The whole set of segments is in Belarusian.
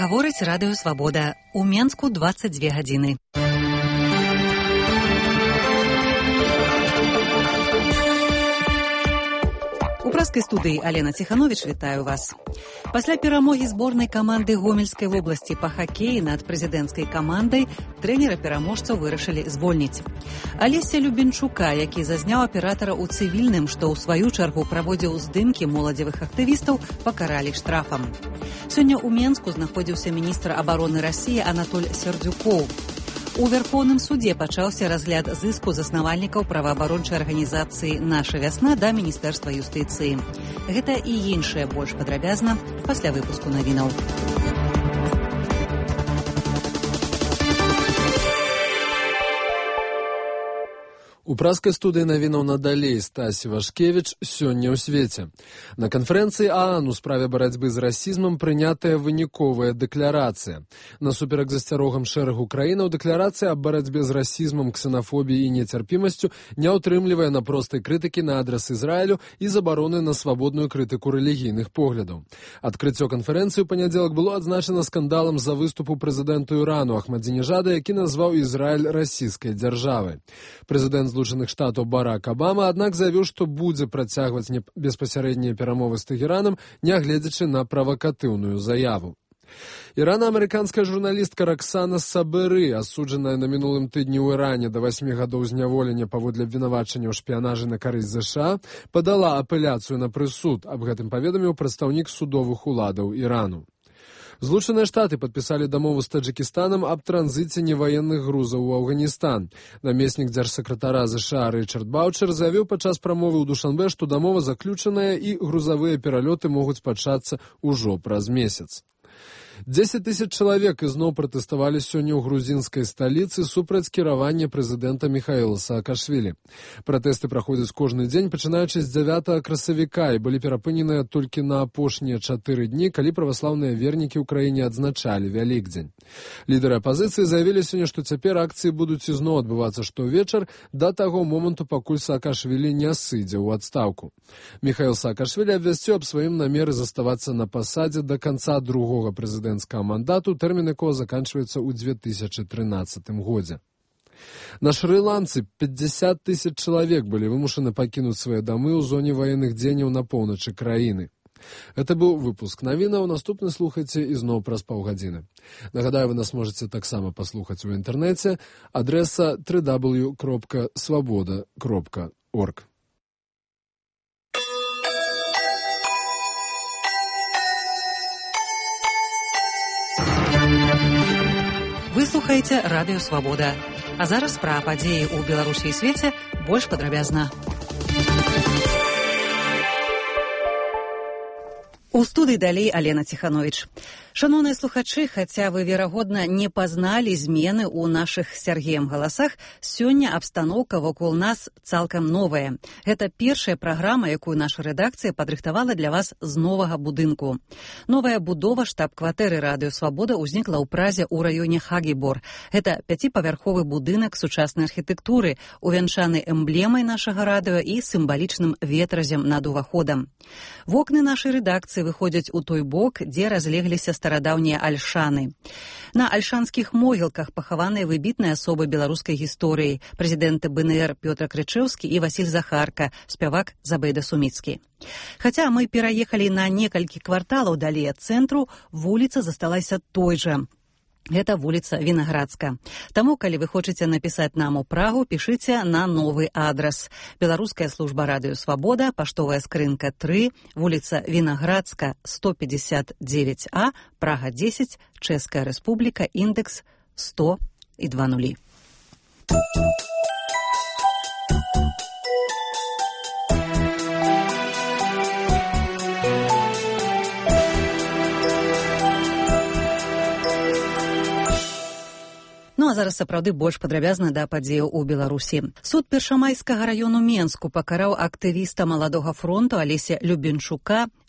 Гаворыць радыё Свабода. У Менску 22 гадзіны. У праскай студыі Алена Ціхановіч вітаю вас. Пасля перамогі зборнай каманды Гомельскай вобласці па хакеі над прэзідэнцкай камандай трэнера пераможцаў вырашылі звольніць. Алеся Любенчука, які зазняў аператара ў цывільным, што ў сваю чаргу праводзіў здымкі моладзевых актывістаў, пакаралі штрафам. Сёння ў Менску знаходзіўся міністр абароны Расіі Анатоль Сердзюкоў. У Верховным судзе пачаўся разгляд зыску заснавальнікаў праваабарончай арганізацыі «Наша вясна» да Міністэрства юстыцыі. Гэта і іншае больш падрабязна пасля выпуску навінаў. У праскай студыі навінаў надалей Стасі Вашкевіч сёння ў свеце. На канферэнцыі ААН у справе барацьбы з расізмам прынятая выніковая дэкларацыя. Насуперак засцярогам шэрагу краінаў дэкларацыя аб барацьбе з расізмам, ксенафобіяй і нецярпімасцю не ўтрымлівае на простай крытыкі на адрас Ізраілю і забароны на свабодную крытыку рэлігійных поглядаў. Адкрыццё канферэнцыі ў панядзелак было адзначана скандалам з-за выступу прэзідэнту Ірану Ахмадзінежада, які назваў Ізраіль расійскай дзяржавай. Прэзідэнт Злучаных Штатаў Барак Абама, аднак заявіў, што будзе працягваць беспасярэднія перамовы з Тэгеранам, нягледзячы на правакатыўную заяву. Ірана-амерыканская журналістка Роксана Сабыры, асуджаная на мінулым тыдні ў Іране да 8 гадоў зняволення паводле абвінавачання ў шпіянажы на карысць ЗША, падала апеляцыю на прысуд. Аб гэтым паведаміў прадстаўнік судовых уладаў Ірану. Злучаныя Штаты падпісалі дамову з Таджыкістанам аб транзіце неваенных грузаў у Афганістан. Намеснік дзяржсакратара ЗША Рычард Баучер заявіў падчас прамовы ў Душанбе, што дамова заключаная і грузавыя пералёты могуць пачацца ўжо праз месяц. 10 тысяч чалавек ізноў пратэставалі сёння ў грузінскай сталіцы супраць кіравання прэзідэнта Міхаіла Саакашвілі. Пратэсты праходзяць кожны дзень, пачынаючы з 9 красавіка, і былі перапыненыя толькі на апошнія 4 дні, калі праваслаўныя вернікі ў краіне адзначалі Вялікдзень. Лідары апазіцыі заявілі сёння, што цяпер акцыі будуць ізноў адбывацца штовечар да таго моманту, пакуль Саакашвілі не сыдзе ў адстаўку. Міхаіл Саакашвілі абвясціў аб сваім намеры заставацца на пасадзе да канца другога прэзідэнцкага мандату, тэрмін якога заканчваецца ў 2013 годзе. На Шры-Ланцы 50 тысяч чалавек былі вымушаны пакінуць свае дамы ў зоне ваенных дзеянняў на поўначы краіны. Гэта быў выпуск навінаў. Наступны слухайце ізноў праз паўгадзіны. Нагадаю, вы нас можаце таксама паслухаць у інтэрнэце. Адрэса www.svoboda.org. Вы слухаеце радыё Свабода. А зараз пра падзеі ў Беларусі і свеце больш падрабязна. У студыі далей Алена Ціхановіч. Шаноўныя слухачы, хаця вы, верагодна, не пазналі змены ў нашых з Сяргеем галасах, сёння абстаноўка вакол нас цалкам новая. Гэта першая праграма, якую наша рэдакцыя падрыхтавала для вас з новага будынку. Новая будова штаб-кватэры радыё Свабода ўзнікла ў Празе ў раёне Хагібор. Гэта 5-павярховы будынак сучаснай архітэктуры, увянчаны эмблемай нашага радыё і сімвалічным ветразем над уваходам. Вокны нашай рэдакцыі выходзяць у той бок, дзе разлегліся старадаўнія альшаны. На альшанскіх могілках пахаваныя выбітныя асобы беларускай гісторыі, прэзідэнты БНР Пётр Крычэўскі і Васіль Захарка, спявак Забейда Суміцкі. Хаця мы пераехалі на некалькі кварталаў далей ад цэнтру, вуліца засталася той жа. Гэта вуліца Вінаградска. Таму, калі вы хочаце напісаць нам у Прагу, пішыце на новы адрас. Беларуская служба радыё Свабода, паштовая скрынка 3, вуліца Вінаградска, 159А, Прага 10, Чэшская Рэспубліка, індекс 100,2. Ну а зараз сапраўды больш падрабязна да падзеяў у Беларусі. Суд Першамайскага раёну Менску пакараў актывіста Маладога фронту Алеся Любенчука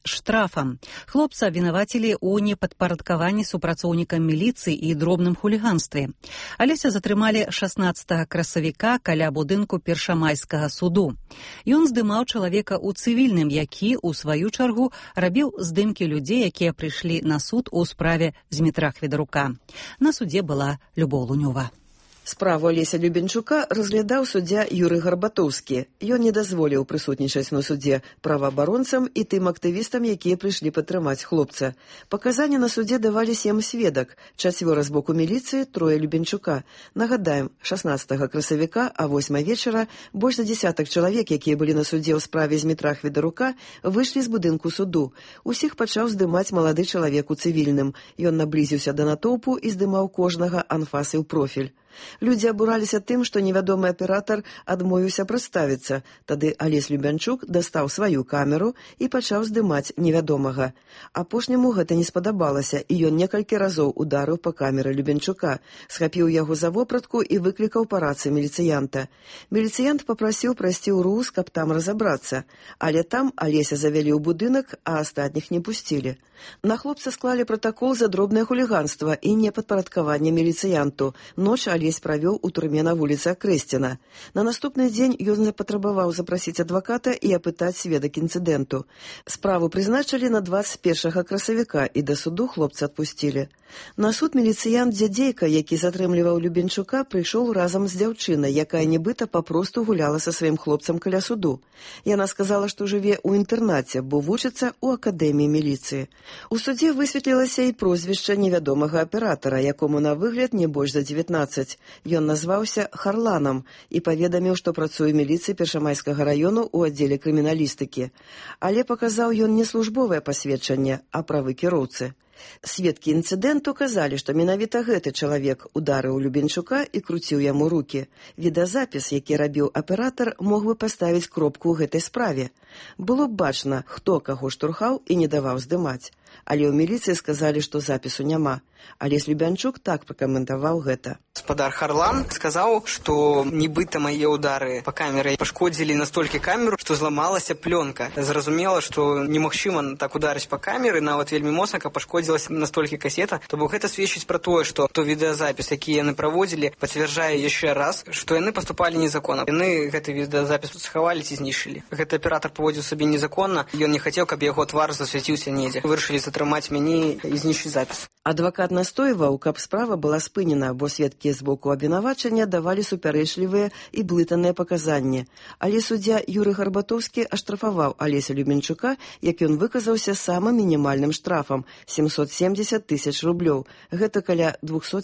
штрафам. Хлопца абвінавацілі ў непадпарадкаванні супрацоўнікам міліцыі і дробным хуліганстве. Алеся затрымалі 16 красавіка каля будынку першамайскага суду. Ён здымаў чалавека ў цывільным, які, у сваю чаргу, рабіў здымкі людзей, якія прыйшлі на суд у справе Змітра Хведарука. На судзе была Любоў Лунёва. Справу Алеся Любенчука разглядаў суддзя Юрый Гарбатоўскі. Ён не дазволіў прысутнічаць на судзе праваабаронцам і тым актывістам, якія прыйшлі падтрымаць хлопца. Паказанні на судзе давалі 7 сведак, 4 з боку міліцыі, 3 Любенчука. Нагадаем, 16 красавіка, а 8 вечара больш за десятак чалавек, якія былі на судзе ў справе Змітра Хведарука, выйшлі з будынку суду. Усіх пачаў здымаць малады чалавек у цывільным. Ён наблізіўся да натоўпу і здымаў кожнага анфасы ў профіль. Людзі абураліся тым, што невядомы аператар адмовіўся прадставіцца. Тады Алесь Любянчук дастаў сваю камеру і пачаў здымаць невядомага. Апошняму гэта не спадабалася, і ён некалькі разоў ударыў па камеры Любянчука, схапіў яго за вопратку і выклікаў па рацыі міліцыянта. Міліцыянт папрасіў прайсці ў РУС, каб там разабрацца. Але там Алеся завялі ў будынак, а астатніх не пусцілі. На хлопца склалі пратакол за дробнае хуліганства і непадпарадкаванне міліцыянту. Ноч Алесь правёў у турме на вуліцы Акрэсціна. На наступны дзень ён патрабаваў запрасіць адваката і апытаць сведак інцыдэнту. Справу прызначылі на 21 красавіка і да суду хлопца адпусцілі. На суд міліцыянт Дзядзейка, які затрымліваў Любенчука, прыйшоў разам з дзяўчынай, якая нібыта папросту гуляла са сваім хлопцам каля суду. Яна сказала, што жыве ў інтэрнаце, бо вучыцца ў акадэміі міліцыі. У судзе высветлілася і прозвішча невядомага аператара, якому на выгляд не больш за 19. Ён назваўся Харланам і паведаміў, што працуе ў міліцыі Першамайскага раёну ў аддзеле крыміналістыкі. Але паказаў ён не службовае пасведчанне, а правы кіроўцы. Сведкі інцыдэнту казалі, што менавіта гэты чалавек ударыў Любенчука і круціў яму рукі. Відэазапіс, які рабіў аператар, мог бы паставіць кропку ў гэтай справе. Было б бачна, хто каго штурхаў і не даваў здымаць. Але ў міліцыі сказалі, што запісу няма. Алесь Любянчук так пракаментаваў гэта. Гаспадар Харлан сказаў, што нібыта мае ўдары па камеры пашкодзілі настолькі камеру, што зламалася плёнка. Зразумела, што немагчыма так ударыць па камеры, нават вельмі моцна, каб пашкодзілася настолькі касета. То бок гэта сведчыць пра тое, што то відэазапіс, які яны праводзілі, пацвярджае яшчэ раз, што яны паступалі незаконна. Яны гэты відэазапіс схавалі ці знішчылі. Гэты аператар паводзіў сабе незаконна, ён не хацеў, каб яго твар засвяціўся недзе. Вырашылі затрымаць мяне і знішчыць запіс. Адвакат настойваў, каб справа была спынена, бо сведкі з боку абвінавачання давалі супярэчлівыя і блытаныя паказанні. Але суддзя Юрый Гарбатоўскі аштрафаваў Алеся Любенчука, як ён выказаўся самым мінімальным штрафам – 770 000 рублёў. Гэта каля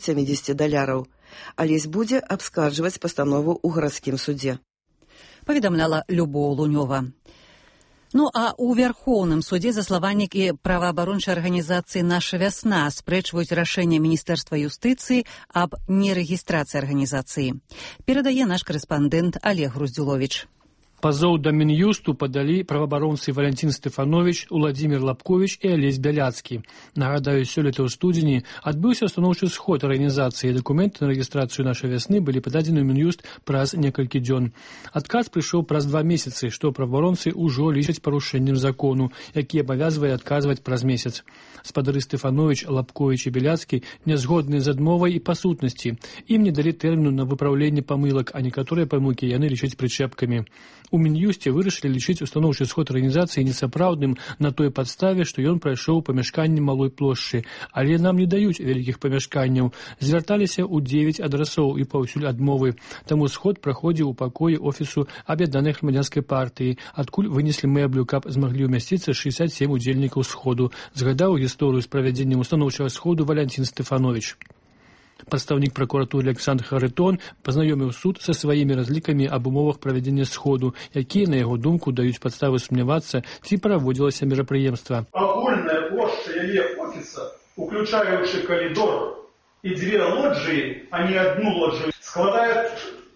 $270. Алесь будзе абскарджваць пастанову ў гарадскім судзе. Паведамляла Любоў Лунёва. Ну, а ў Вярхоўным судзе заславальнікі праваабарончай арганізацыі «Наша вясна» спрэчваюць рашэнне Міністэрства юстыцыі аб нерэгістрацыі арганізацыі. Перадае наш корэспандэнт Олег Груздзюловіч. Пазоў да Мін'юсту падалі праваабаронцы Валянцін Стэфановіч, Уладзімір Лапковіч і Алесь Бяляцкі. Нагадаю, сёлета ў студзені адбыўся устаноўчы сход арганізацыі. Дакументы на рэгістрацыю «Нашай вясны» былі пададзены ў Мін'юст праз некалькі дзён. Адказ прыйшоў праз 2 месяцы, што праваабаронцы ўжо лічаць парушэннем закону, які абавязвае адказваць праз месяц. Спадары Стэфановіч, Лапковіч і Бяляцкі нязгодныя з адмовай і па сутнасці. Ім не далі тэрміну на выпраўленне памылак, а некаторыя памылкі яны лічаць прычэпкамі. У Мін'юсце вырашылі лічыць устаноўчы сход арганізацыі несапраўдным на той падставе, што ён прайшоў памяшканне малой плошчы. Але нам не даюць вялікіх памяшканняў. Звярталіся ў 9 адрасоў і паўсюль адмовы. Таму сход праходзіў у пакоі офісу Аб'яднанай грамадзянскай партыі, адкуль вынеслі мэблю, каб змаглі ўмясціцца 67 удзельнікаў сходу. Згадаў гісторыю з правядзеннем устаноўчага сходу Валянцін Стэфановіч. Прадстаўнік пракуратуры Александр Харытон пазнаёміў суд са сваімі разлікамі аб умовах правядзення сходу, якія, на яго думку, даюць падставы сумнявацца, ці праводзілася мерапрыемства. Агульная плошча яе офіса, уключаючы калідор і 2 лоджыі, а не 1 лоджыю, складае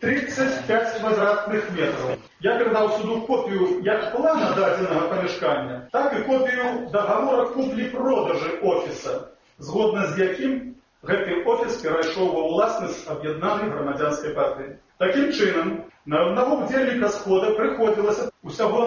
35 квадратных метров. Я передал суду копию як плана дадзенага памяшкання, так і копію договора куплі-продажы офіса, згодна з якім гэты офіс перайшоў ва ўласнасць Аб'яднанай грамадзянскай партыі. Такім чынам, На одного удзельніка схода прыходзілася усяго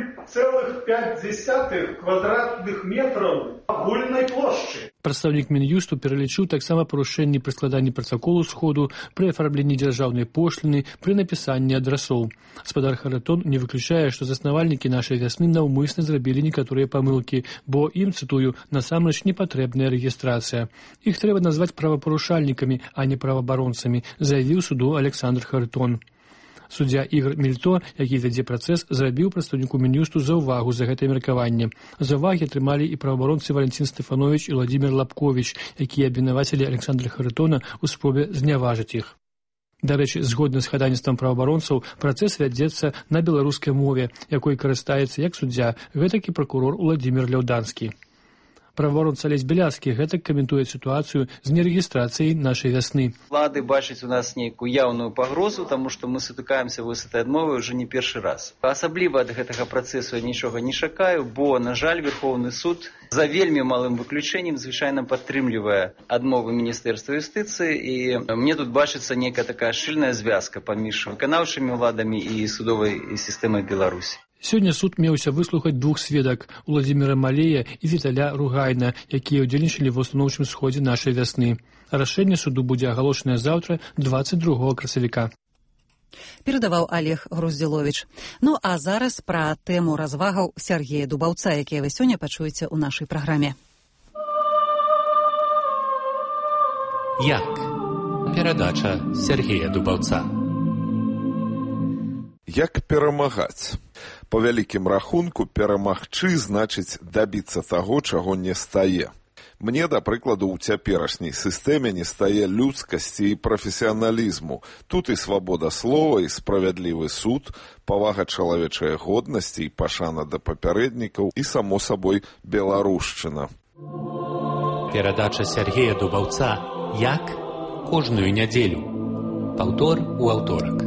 0,5 квадратных метраў агульнай плошчы. Прадстаўнік Мін'юсту пералічыў таксама парушэнні пры складанні пратаколу сходу, пры афармленні дзяржаўнай пошліны, пры напісанні адрасоў. Спадар Харытон не выключае, што заснавальнікі нашай вясны наўмысна зрабілі некаторыя памылкі, бо ім, цытую, насамрэч не патрэбная рэгістрацыя. Іх трэба назваць правапарушальнікамі, а не праваабаронцамі, заявіў суду Александр Харытон. Суддзя Ігор Мільто, які вядзе працэс, зрабіў прадстаўніку Мін'юсту заўвагу за гэтае меркаванне. Заўвагі атрымалі і праваабаронцы Валентин Стефанович і Владимир Лапкович, якія абвінавацілі Александра Харытона ў спробе зняважыць іх. Дарэчы, згодна з хадайніцтвам праваабаронцаў, працэс вядзецца на беларускай мове, якой карыстаецца як суддзя, гэтак і пракурор Владимир Ляўданскі. Праваабаронца Алесь Бяляцкі гэтак каментуе сітуацыю з нерэгістрацыяй нашай вясны. Улады бачаць у нас нейкую яўную пагрозу, таму што мы сутыкаемся з гэтай адмовай ўжо не першы раз. Асабліва ад гэтага працэсу я нічога не чакаю, бо, на жаль, Верховны суд за вельмі малым выключэннем звычайна падтрымлівае адмовы Міністэрства юстыцыі, і мне тут бачыцца нейкая такая шчыльная звязка паміж выканаўчымі ўладамі і судовай сістэмай Беларусі. Сёння суд меўся выслухаць двух сведак – Уладзіміра Малея і Віталя Ругайна, якія ўдзельнічалі ва ўстаноўчым сходзе нашай вясны. Рашэнне суду будзе агалошанае заўтра, 22 красавіка. Перадаваў Олег Груздзіловіч. Ну а зараз пра тэму развагаў Сергея Дубаўца, якія вы сёння пачуеце ў нашай праграме. Як? Перадача Сергея Дубаўца. Як перамагаць? Па вялікім рахунку, перамагчы значыць дабіцца таго, чаго не стае. Мне, да прыкладу, у цяперашняй сістэме не стае людскасці і прафесіяналізму. Тут і свабода слова, і справядлівы суд, павага чалавечай годнасці і пашана да папярэднікаў, і, само сабой, беларушчына. Перадача Сергея Дубаўца «Як?» кожную нядзелю. Паўтор у аўторак.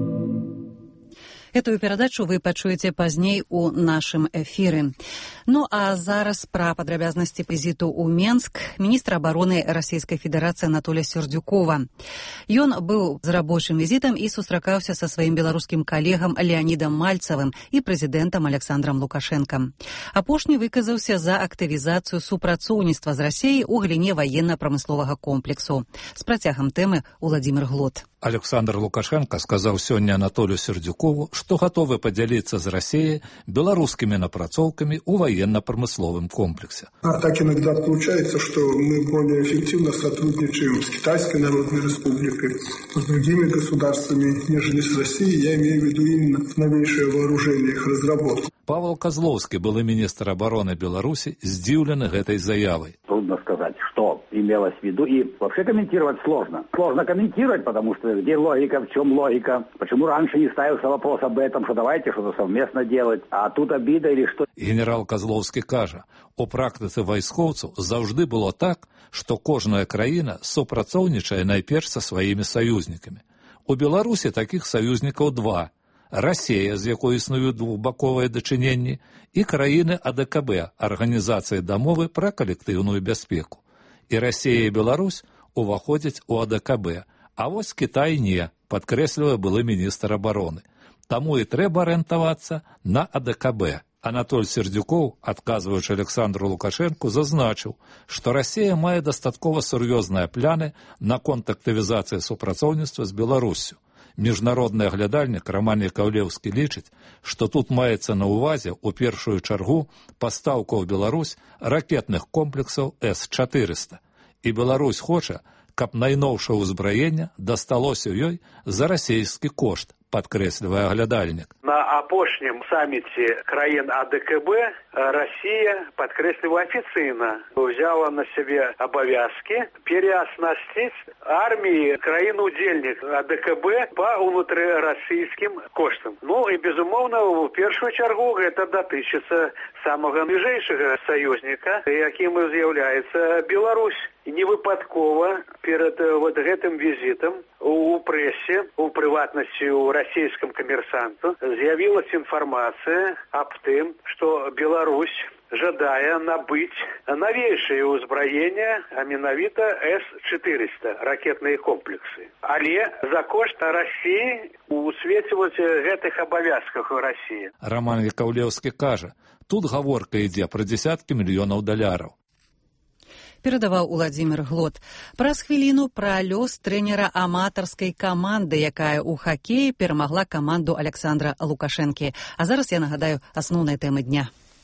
Эту перадачу вы пачуеце пазней у нашым эфіры. Ну а зараз пра падрабязнасці візіту ў Менск міністра абароны Расійскай Федэрацыі Анатолія Сердюкова. Ён быў з рабочым візітам і сустракаўся са сваім беларускім калегам Леанідам Мальцавым і прэзідэнтам Александрам Лукашэнкам. Апошні выказаўся за актывізацыю супрацоўніцтва з Расіяй у галіне ваенна-прамысловага комплексу. З працягам тэмы Владимир Глот. Александр Лукашенко сказаў сёння Анатолию Сердюкову, што гатовы падзяліцца з Расіяй беларускімі напрацоўкамі ў военно-промысловом комплексе. А так иногда получается, что мы более эффективно сотрудничаем с Китайской Народной Республикой, с другими государствами, нежели с Россией. Я имею в виду именно новейшее вооружение, их разработку. Павел Козловский, былы министр обороны Беларуси, здзіўлены гэтай заявой. Трудно сказать, что имелось в виду, и вообще комментировать сложно. Сложно комментировать, потому что где логика, в чем логика? Почему раньше не ставился вопрос об этом, что давайте что-то совместно делать, а тут обида или что? Генерал Козловский кажа, у практыцы вайскоўцаў заўжды было так, што кожная краіна супрацоўнічае найперш са сваімі саюзнікамі. У Беларусі такіх саюзнікаў два. Расія, з якой існуюць двухбаковыя дачыненні, і краіны АДКБ, Арганізацыі дамовы пра калектыўную бяспеку. І Расія і Беларусь уваходзяць у АДКБ, а вось Кітай не, падкрэслівае былы міністр абароны. Таму і трэба арыентавацца на АДКБ. Анатоль Сердюков, адказваючы Александру Лукашенку, зазначыў, што Расія мае дастаткова сур'ёзныя пляны наконт актывізацыі супрацоўніцтва з Беларуссю. Міжнародны аглядальнік Роман Яковлеўскі лічыць, што тут маецца на ўвазе ў першую чаргу пастаўка ў Беларусь ракетных комплексаў С-400. І Беларусь хоча, каб найноўшае ўзбраенне дасталося ёй за расійскі кошт, падкрэслівае аглядальнік. На апошнім саміце краін АДКБ Россия, падкрэсліваю афіцыйна, взяла на себе обовязки переоснастить армии краін-удзельніц АДКБ по внутрырасійскім коштам. Ну и, безумоўна, в першую чаргу гэта датычыцца самага бліжэйшага саюзніка, якім з'яўляецца Беларусь. Не выпадкова перед гэтым визитом у прессе, у прыватнасці у расійскім камерсанту, з'явілася інфармацыя аб тым, што Беларусь жадае набыць новейшее ўзбраенне, а менавіта С-400 ракетныя комплексы. Але за кошт России у свеце гэтых абавязках у России. Роман Яковлевский кажа, тут гаворка ідзе пра дзесяткі мільёнаў даляраў. Перадаваў Уладзімір Глот. Праз хвіліну пра лёс трэнера аматарскай каманды, якая ў хакеі перамагла каманду Александра Лукашэнкі. А зараз я нагадаю асноўныя тэмы дня.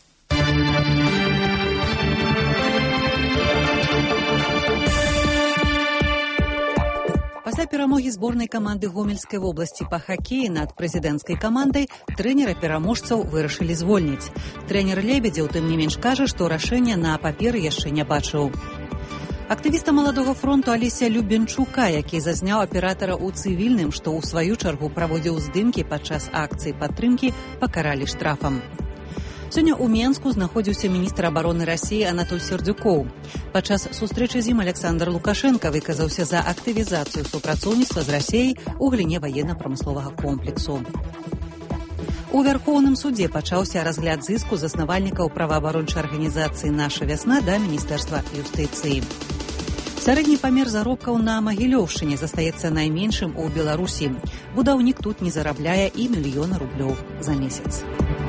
Пасля перамогі зборнай каманды Гомельскай вобласці па хакеі над прэзідэнцкай камандай трэнера пераможцаў вырашылі звольніць. Трэнер Лебедзеў тым не менш кажа, што рашэння на паперы яшчэ не бачыў. Актывіста Маладога фронту Алеся Любенчука, які зазняў аператара ў цывільным, што ў сваю чаргу праводзіў здымкі падчас акцыі падтрымкі, пакаралі штрафам. Сёння ў Менску знаходзіўся міністр абароны Расіі Анатоль Сердюкоў. Падчас сустрэчы з ім Александр Лукашенко выказаўся за актывізацыю супрацоўніцтва з Расіяй у галіне ваенна-прамысловага комплексу. У Вярхоўным судзе пачаўся разгляд зыску заснавальнікаў праваабарончай арганізацыі «Наша вясна» да Міністэрства юстыцыі. Сярэдні памер заробкаў на Магілёўшчыне застаецца найменшым у Беларусі. Будаўнік тут не зарабляе і 1 000 000 рублёў за месяц.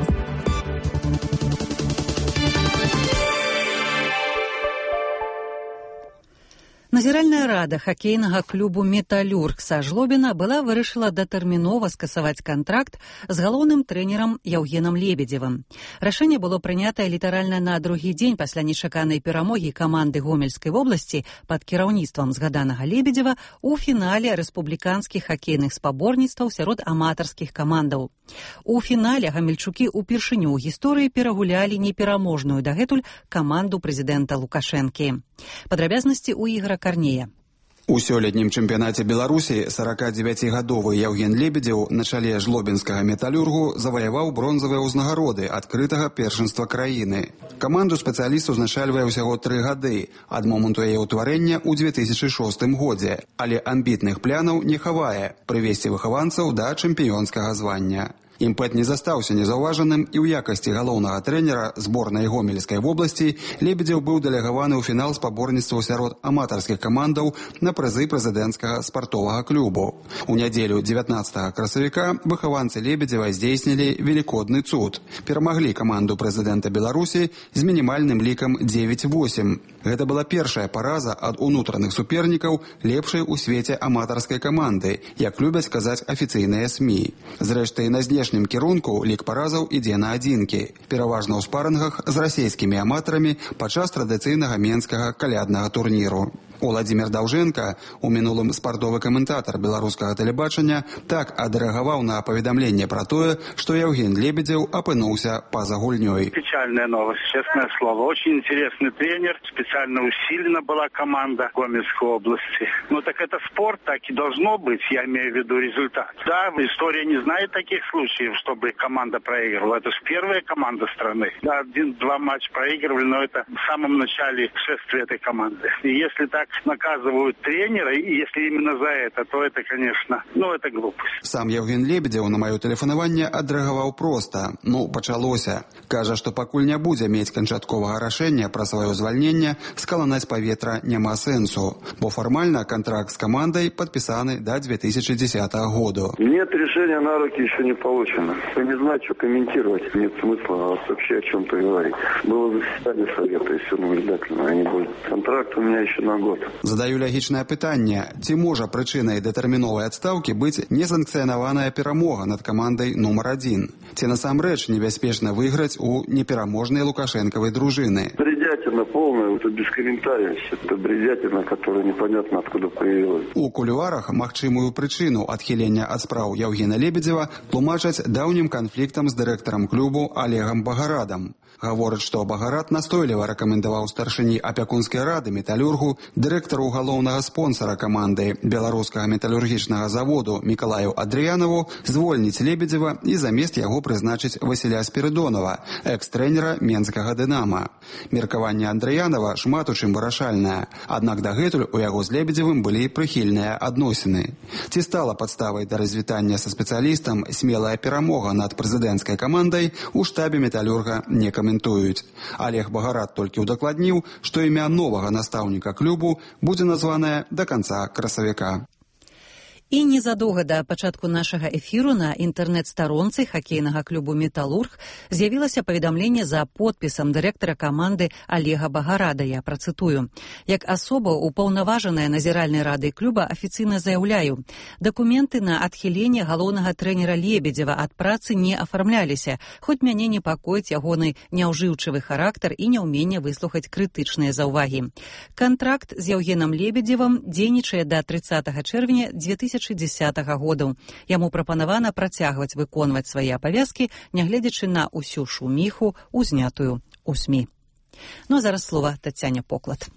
Назіральная рада хакейнага клубу «Металлюрг» са Жлобіна была вырашыла датэрмінова скасаваць кантракт з галоўным трэнерам Яўгенам Лебедзевым. Рашэнне было прынятае літаральна на другі дзень пасля нечаканай перамогі каманды Гомельскай вобласці пад кіраўніцтвам згаданага Лебедзева у фінале рэспубліканскіх хакейных спаборніцтваў сярод аматарскіх камандаў. У фінале гамельчукі ўпершыню ў гісторыі перагулялі непераможную дагэтуль каманду прэзідэнта Лукашэнкі. Падрабязнасці ў Ігора Карнея. У сёлетнім чэмпіянаце Беларусі 49-гадовы Яўген Лебедзеў на чале жлобінскага металлюргу заваяваў бронзавыя ўзнагароды адкрытага першынства краіны. Каманду спецыяліст узначальвае ўсяго 3 гады ад моманту яе ўтварэння ў 2006 годзе, але амбітных планаў не хавае прывесці выхаванцаў да чэмпіёнскага звання. Імпэт не застаўся незаўважаным і ў якасці галоўнага трэнера зборнай Гомельскай вобласці Лебедзеў быў дэлегаваны ў фінал спаборніцтваў сярод аматарскіх камандаў на прызы прэзідэнцкага спартовага клубу. У нядзелю 19 красавіка выхаванцы Лебедзева здзейснілі велікодны цуд. Перамаглі каманду прэзідэнта Беларусі з мінімальным лікам 9-8. Гэта была першая параза ад унутраных супернікаў лепшай у свеце аматарскай каманды, як любяць казаць афіцыйныя СМІ. Зрэшты, на знешнім кірунку лік паразаў ідзе на адзінкі, пераважна ў спарынгах з расійскімі аматарамі падчас традыцыйнага менскага каляднага турніру. Уладзімір Даўжэнка, у мінулым спартовы каментатар беларускага тэлебачання, так адрэагаваў на паведамленне пра тое, што Яўген Лебедзеў апынуўся па-за гульнёй. Печальная новость, честное слово. Очень интересный тренер, специально усилена была команда Гомельской области. Ну так это спорт, так и должно быть, я имею в виду результат. Да, история не знает таких случаев, чтобы команда проигрывала. Это же первая команда страны. Да, 1-2 матча проигрывали, но это в самом начале шествия этой команды. И если так наказывают тренера, и если именно за это, то это, конечно, это глупость. Сам Яўген Лебедзеў на маё тэлефанаванне адрэагаваў проста. Пачалося. Кажа, што пакуль не будзе мець канчатковага рашэння пра сваё звальненне, скаланаць паветра няма сэнсу, бо фармальна контракт с командой подписаны до 2010 года. Нет, решения на руки еще не получено. Я не знаю, что комментировать. Нет смысла вообще о чем-то говорить. Было заседание совета, и все наблюдательно, а не будет. Контракт у меня еще на год. Задаю логічнае пытанне. Ці можа прычынай датэрміновай адстаўкі быць несанкцыянаваная перамога над камандай нумар 1? Ці насамрэч небяспечна выйграць у непераможнай лукашэнкавай дружыны? Бредятина полная, это без комментариев. Это бредятина, которая непонятно откуда появилась. У кулуарах магчымую прычыну адхілення ад спраў Яўгена Лебедзева тлумачаць даўнім канфліктам з дырэктарам клубу Олегам Багарадам. Гаворыць, што Багарад настойліва рэкамендаваў старшыні апякунскай рады металлюргу, дырэктару галоўнага спонсара каманды беларускага металлургічнага заводу Мікалаю Адрыянаву звольніць Лебедзева і замест яго прызначыць Васіля Спірыдонова, экс-трэнера менскага «Дынама». Меркаванне Андрыянава шмат у чым вырашальнае, аднак дагэтуль у яго з Лебедзевым былі прыхільныя адносіны. Ці стала падставай да развітання са спецыялістам смелая перамога над прэзідэнцкай камандай у штабе металлюрга не каментуюць. каментуюць. Олег Багарат толькі удакладніў, што імя новага настаўніка клубу будзе названае да канца красавіка. І незадоўга да пачатку нашага эфіру на інтэрнэт-старонцы хакейнага клубу «Металург» з'явілася паведамленне за подпісам дырэктара каманды Олега Багарада. Я працытую. Як асоба упаўнаважаная назіральнай радай клуба афіцыйна заяўляю, дакументы на адхіленне галоўнага трэнера Лебедзева ад працы не афармляліся, хоць мяне непакоіць ягоны няўжыўчывы характар і няўменне выслухаць крытычныя заўвагі. Кантракт з Яўгенам Лебедзевым дзейнічае да 30 чэрвеня 2010 года. Яму прапанавана працягваць выконваць свае абавязкі, нягледзячы на ўсю шуміху, узнятую ў СМІ. Ну а зараз слова Тацяне Поклад.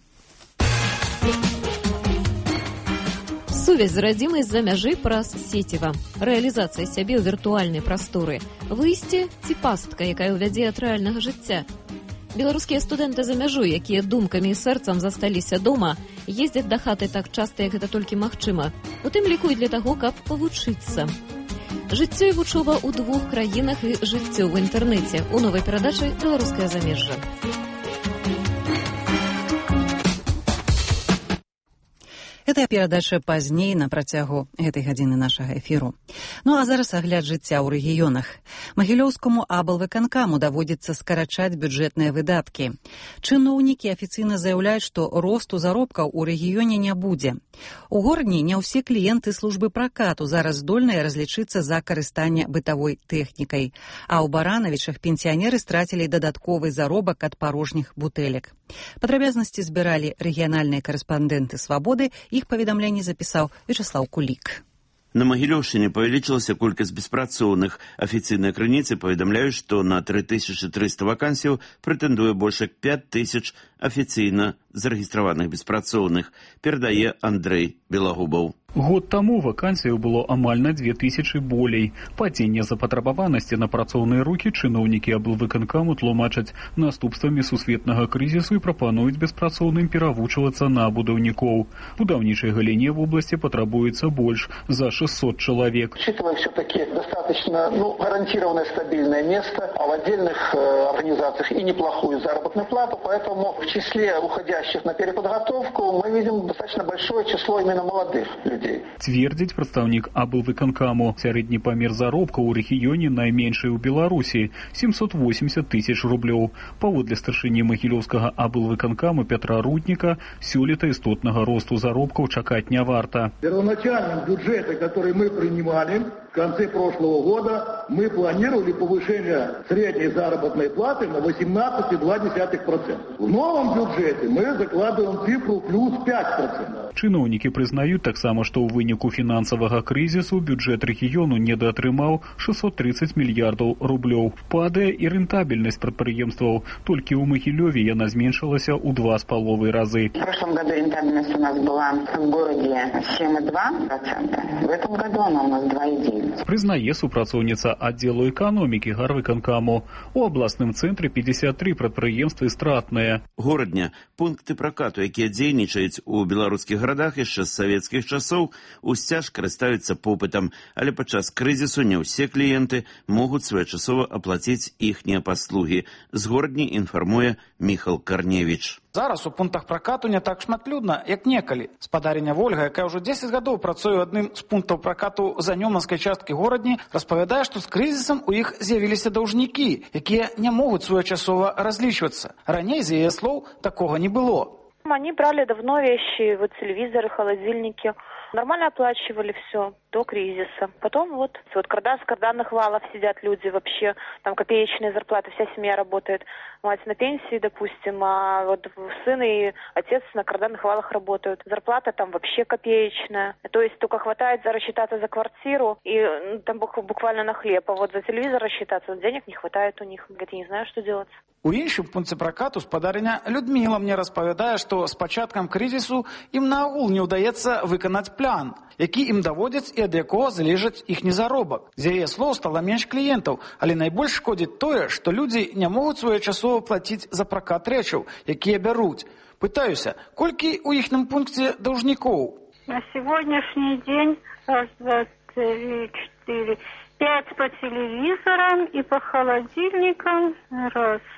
Сувязь з радзімай з-за мяжы праз сеціва. Рэалізацыя сябе ў віртуальнай прасторы. Выйсце ці пастка, якая ўвядзе ад рэальнага жыцця. Беларускія студэнты за мяжу, якія думкамі і сэрцам засталіся дома, ездзяць да хаты так часта, як гэта толькі магчыма. У тым ліку і для таго, каб павучыцца. Жыццё і вучоба ў 2 краінах і жыццё ў інтэрнэце. У новай перадачы «Беларускае замежжа». Гэтая перадача пазней на працягу гэтай гадзіны нашага эфіру. Ну а зараз агляд жыцця ў рэгіёнах. Магілёўскаму аблвыканкаму даводзіцца скарачаць бюджэтныя выдаткі. Чыноўнікі афіцыйна заяўляюць, што росту заробкаў у рэгіёне не будзе. У горадні не ўсе кліенты службы пракату зараз здольныя разлічыцца за карыстанне бытавой тэхнікай. А ў Баранавічах пенсіянеры страцілі дадатковы заробак ад парожніх бутэлек. Падрабязнасці збіралі рэгіянальныя карэспандэнты «Свабоды». Іх паведамленне запісаў Вячеслав Кулік. На Магілёўшчыне павялічылася колькасць беспрацоўных. Афіцыйныя крыніцы паведамляюць, што на 3300 вакансіяў прэтэндуе больш як 5000 афіцыйна зарэгістраваных беспрацоўных, перадае Андрэй Белагубаў. Год таму вакансіяў было амаль на 2000 болей. Падзенне запатрабаванасці на працоўныя рукі чыноўнікі аблвыканкаму тлумачаць наступствамі сусветнага крызісу і прапануюць беспрацоўным перавучвацца на будаўнікоў. Будаўнічай галіне в области потребуется больше за 600 человек. Учитывая все-таки достаточно гарантированное стабильное место, а в отдельных организациях и неплохую заработную плату, поэтому в числе уходящих на переподготовку мы видим достаточно большое число именно молодых людей. Цвердзіць прадстаўнік аблвыканкаму. Сярэдні памер заробка ў рэгіёне найменшы ў Беларусі 780 тысяч рублёў. Паводле старшыні магілёўскага аблвыканкаму Петра Рудніка, сёлета істотнага росту заробкаў чакаць не варта. Первоначальном бюджете, который мы принимали в конце прошлого года, мы планировали повышение средней заработной платы на 18,2%. В новом бюджете мы закладываем цифру плюс 5%. Чыноўнікі прызнаюць таксама, што ў выніку фінансавага крызісу бюджэт рэгіёну недаатрымаў 630 мільярдаў рублёў. Падае і рэнтабельнасць прадпрыемстваў. Толькі ў Магілёве яна зменшылася ў 2,5 разы. В прошлом году рентабельность у нас была в городе 7,2%. В этом году она у нас 2,9%. Прызнае супрацоўніца аддзелу эканомікі гарвыканкаму. У абласным цэнтры 53 прадпрыемствы стратныя. Горадня пункты пракату, якія дзейнічаюць у беларускіх гарадах яшчэ з савецкіх часоў, усцяж карыстаюцца попытам, але падчас крызісу не ўсе кліенты могуць своечасова аплаціць іхнія паслугі. З горадні інфармуе Міхал Карневіч. Зараз у пунктах пракату не так шматлюдна, як некалі. Спадарыня Вольга, якая ўжо 10 гадоў працуе адным з пунктаў пракату занёманскай часткі горадні, распавядае, што з крызісам у іх з'явіліся даўжнікі, якія не могуць своечасова разлічвацца. Раней, з яе слоў, такога не было. Они брали давно вещи, вот телевизоры, холодильники. Нормально оплачивали все до кризиса. Потом вот с карданных валов сидят люди вообще, там копеечные зарплаты, вся семья работает. Мать на пенсии, допустим, а вот сын и отец на карданных валах работают. Зарплата там вообще копеечная. То есть только хватает рассчитаться за квартиру и там буквально на хлеб. А вот за телевизор рассчитаться, денег не хватает у них. Говорит, я не знаю, что делать. У іншым пункце пракату спадарыня Людмила мне распавядае, што з пачаткам крызісу ім наогул не ўдаецца выканаць план, які ім даводзяць і ад якога залежыць іхні заробак. З яе слоў стала менш кліентаў, але найбольш шкодзіць тое, што людзі не могуць своечасова плаціць за пракат рэчаў, якія бяруць. Пытаюся, колькі ў іхным пункце даўжнікоў? На сегодняшний день 1, 2, 3, 4, 5 по телевизорам и по холодильникам. 1,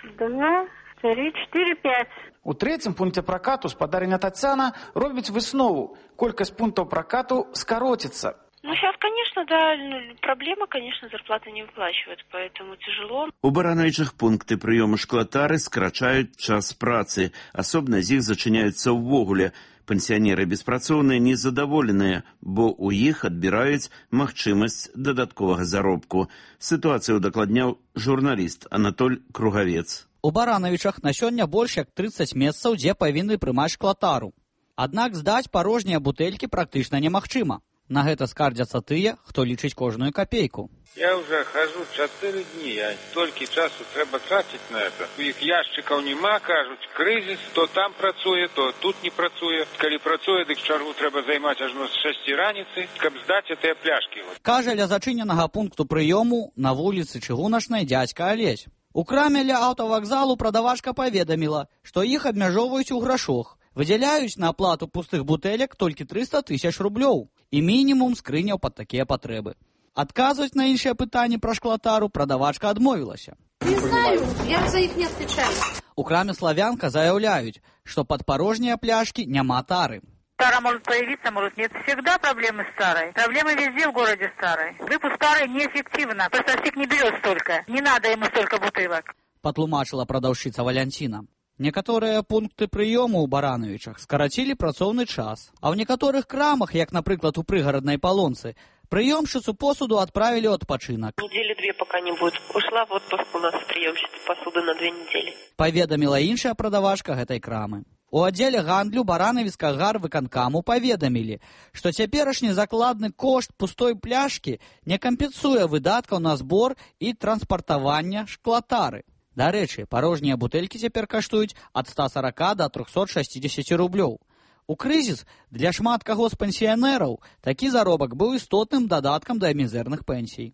2, 3, 4, 5. У трэцім пункце пракату спадарня Тацяна робіць выснову. Колькасць пунктаў пракату скароціцца. Ну, сейчас, конечно, да, проблема, конечно, зарплаты не выплачивают, поэтому тяжело. У Барановичах пункты прыёму шклатары скрачаюць час працы. Асобна з іх зачыняюцца ўвогуле. Пенсіянеры беспрацоўныя незадаволеныя, бо ў іх адбіраюць магчымасць дадатковага заробку. Сітуацыю дакладняў журналіст Анатоль Кругавец. У Барановичах на сёння больш як 30 месцаў, дзе павінны прымаць шклатару. Аднак здаць парожнія бутэлькі практычна немагчыма. На гэта скардзяцца тыя, хто лічыць кожную капейку. Я уже хожу 4 дні, а столькі часу трэба траціць на это. У іх яшчыкаў нема, кажуць, крызіс, то там працуе, то тут не працуе. Калі працуе, дык чаргу трэба займаць ажно з 6 раніцы, каб здаць гэтыя пляшкі. Кажа ля зачыненага пункту прыёму на вуліцы Чыгуначнай дзядзька Алесь. У краме ля аўтавакзалу прадавачка паведаміла, што іх абмяжоўваюць у грашох. Выдзяляюць на аплату пустых бутэлек толькі 300 000 рублёў і мінімум скрыняў пад такія патрэбы. Адказваць на іншыя пытанні пра шклатару прадавачка адмовілася. Не знаю, я за іх не отвечаю. У краме «Славянка» заяўляюць, што пад парожнія пляшкі няма тары. Тара может появиться, может нет. Всегда проблемы с тарой. Проблемы везде в городе с тарой. Выпуск тары неэффективно. Поставщик не берет столько. Не надо ему столько бутылок. Патлумачыла прадаўшчыца Валянціна. Некаторыя пункты прыёму ў Барановичах скарацілі працоўны час, а ў некаторых крамах, як, напрыклад, у прыгараднай Палонцы, прыёмшчыцу посуду адправілі ў адпачынак. Недели 2 пока не будет. Ушла в отпуск у нас прыёмшчыца посуды на 2 недели. Паведаміла іншая прадавачка гэтай крамы. У аддзеле гандлю Барановіцкага гарвыканкаму паведамілі, што цяперашні закладны кошт пустой пляшкі не кампенсуе выдаткаў на збор і транспартавання шклатары. Дарэчы, парожнія бутэлькі цяпер каштуюць ад 140 до 360 рублёў. У крызіс для шмат каго з пенсіянераў такі заробак быў істотным дадаткам да мізэрных пенсій.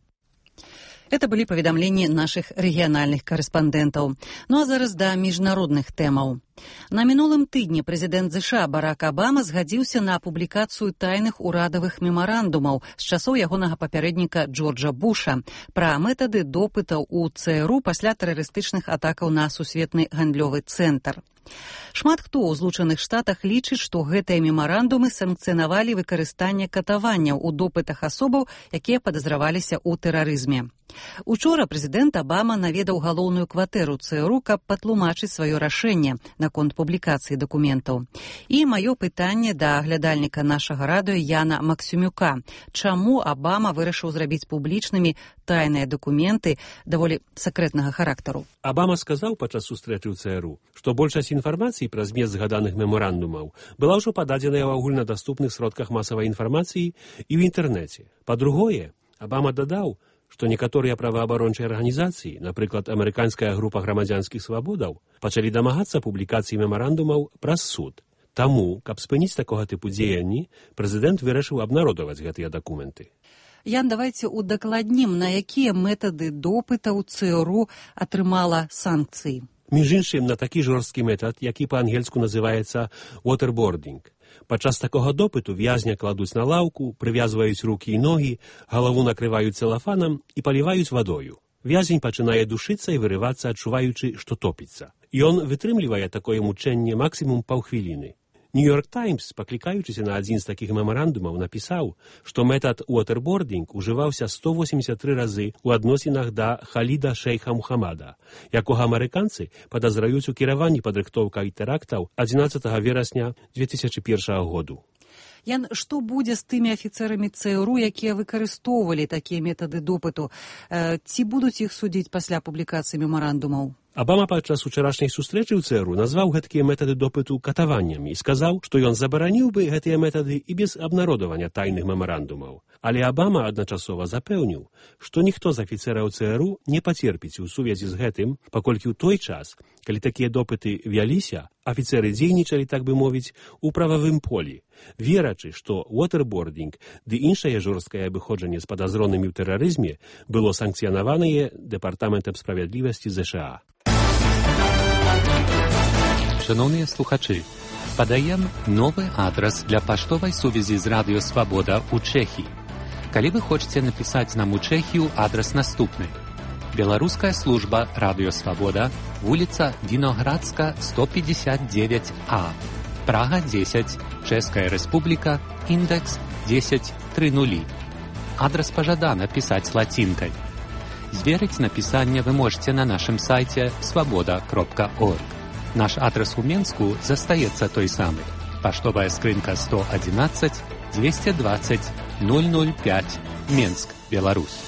Это были паведамленні наших рэгіянальных карэспандэнтаў. Ну а зараз да міжнародных тэмаў. На мінулым тыдні прэзідэнт ЗША Барак Абама згадзіўся на публікацыю тайных урадавых мемарандумаў з часоў ягонага папярэдніка Джорджа Буша пра метады допытаў у ЦРУ пасля тэрарыстычных атакаў на сусветны гандлёвы цэнтр. Шмат хто ў Злучаных Штатах лічыць, што гэтыя мемарандумы санкцыянавалі выкарыстанне катаванняў у допытах асобаў, якія падазраваліся ў тэрарызме. Учора прэзідэнт Абама наведаў галоўную кватэру ЦРУ, каб патлумачыць сваё рашэнне наконт публікацыі дакументаў. І маё пытанне да аглядальніка нашага радыё Яна Максюмюка. Чаму Абама вырашыў зрабіць публічнымі тайныя дакументы даволі сакрэтнага характару? Абама сказаў падчас сустрэчы ў ЦРУ, што большасць інфармацыі пра змест згаданых мемарандумаў была ўжо пададзеная ў агульнадаступных сродках масавай інфармацыі і ў інтэрнэце. Па-другое, Абама дадаў, што некаторыя праваабарончыя арганізацыі, напрыклад, амерыканская група грамадзянскіх свабодаў, пачалі дамагацца публікацыі мемарандумаў праз суд. Таму, каб спыніць такога тыпу дзеянні, прэзідэнт вырашыў абнародаваць гэтыя дакументы. Ян, давайте удакладнім, на якія метады допытаў ЦРУ атрымала санкцыі. Між іншым, на такі жорсткі метад, які па-ангельску называецца waterboarding. Падчас такога допыту в'язня кладуць на лаўку, прывязваюць рукі і ногі, галаву накрываюць целафанам і паліваюць вадою. В'язень пачынае душыцца і вырывацца, адчуваючы, што топіцца. Ён вытрымлівае такое мучэнне максімум паўхвіліны. Нью-Йорк Таймс, паклікаючыся на адзін з такіх мемарандумаў, напісаў, што метад waterboarding ужываўся 183 разы ў адносінах да Халіда шейха Мухаммада, якога амерыканцы падазраюць у кіраванні падрыхтоўкай тэрактаў 11 верасня 2001 году. Ян, што будзе з тымі афіцэрамі ЦРУ, якія выкарыстоўвалі такія метады допыту? Ці будуць іх судзіць пасля публікацыі мемарандумаў? Абама падчас учарашняй сустрэчы ў ЦРУ назваў гэткія метады допыту катаваннямі і сказаў, што ён забараніў бы гэтыя метады і без абнародавання тайных мемарандумаў. Але Абама адначасова запэўніў, што ніхто з афіцэраў ЦРУ не пацерпіць у сувязі з гэтым, паколькі ў той час, калі такія допыты вяліся, афіцэры дзейнічалі, так бы мовіць, у прававым полі, верачы, што waterboarding ды іншае жорсткае абыходжанне з падазронымі ў тэрарызме было санкцыянаванае Дэпартаментам справядлівасці ЗША. Шановныя слухачы, падаем новы адрас для паштовай сувязі з Радыё Свабода ў Чэхіі. Калі вы хочаце напісаць нам у Чэхію, адрас наступны. Беларуская служба «Радыё Свабода», вуліца Віноградска, 159А, Прага 10, Чэшская Рэспубліка, індекс 1030. Адрас пажадана пісаць лацінкай. Зверыць напісанне вы можете на нашым сайце свабода.орг. Наш адрас у Менску застаецца той самы. Паштовая скрынка 111 220 005, Менск, Беларусь.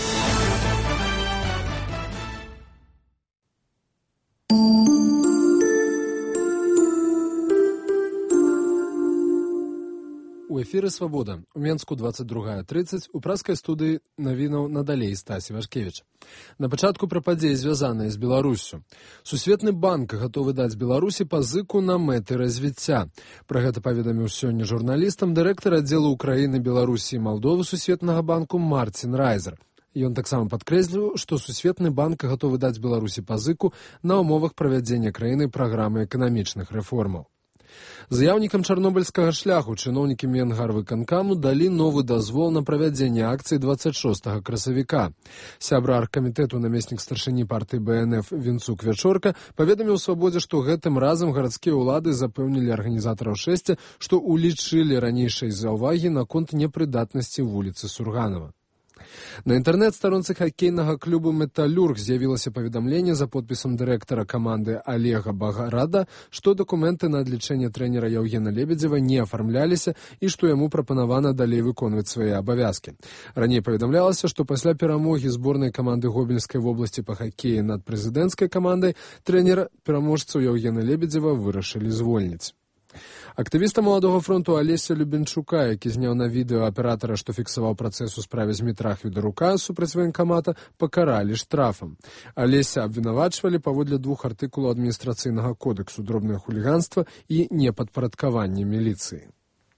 У эфіры «Свабода». У Менску 22:30. У праскай студыі навінаў надалей Стасі Вашкевіч. На пачатку пра падзеі, звязаныя з Беларуссю. Сусветны банк гатовы даць Беларусі пазыку на мэты развіцця. Пра гэта паведаміў сёння журналістам дырэктар аддзелу Украіны, Беларусі і Малдовы Сусветнага банку Марцін Райзер. Ён таксама падкрэсліў, што Сусветны банк гатовы даць Беларусі пазыку на ўмовах правядзення краіны праграмы эканамічных рэформаў. Заяўнікам чарнобыльскага шляху чыноўнікі Менгарвыканкаму далі новы дазвол на правядзенне акцыі 26 красавіка. Сябра аргкамітэту, намеснік старшыні партыі БНФ Вінцук Вячорка паведаміў Свабодзе, што гэтым разам гарадскія ўлады запэўнілі арганізатараў шэсця, што улічылі ранейшай заўвагі наконт непрыдатнасці вуліцы Сурганова. На інтэрнэт-старонцы хакейнага клубу «Металлюрг» з'явілася паведамленне за подпісам дырэктара каманды Олега Багарада, што дакументы на адлічэнне трэнера Яўгена Лебедзева не афармляліся і што яму прапанавана далей выконваць свае абавязкі. Раней паведамлялася, што пасля перамогі зборнай каманды Гомельскай вобласці па хакеі над прэзідэнцкай камандай трэнера пераможцаў Яўгена Лебедзева вырашылі звольніць. Актывіста Маладога фронту Алеся Любенчука, які зняў на відэо аператара, што фіксаваў працэс у справе Змітра Хвідарука супраць ваенкамата, пакаралі штрафам. Алеся абвінавачвалі паводле 2 артыкулаў адміністрацыйнага кодэксу: дробнае хуліганства і непадпарадкаванне міліцыі.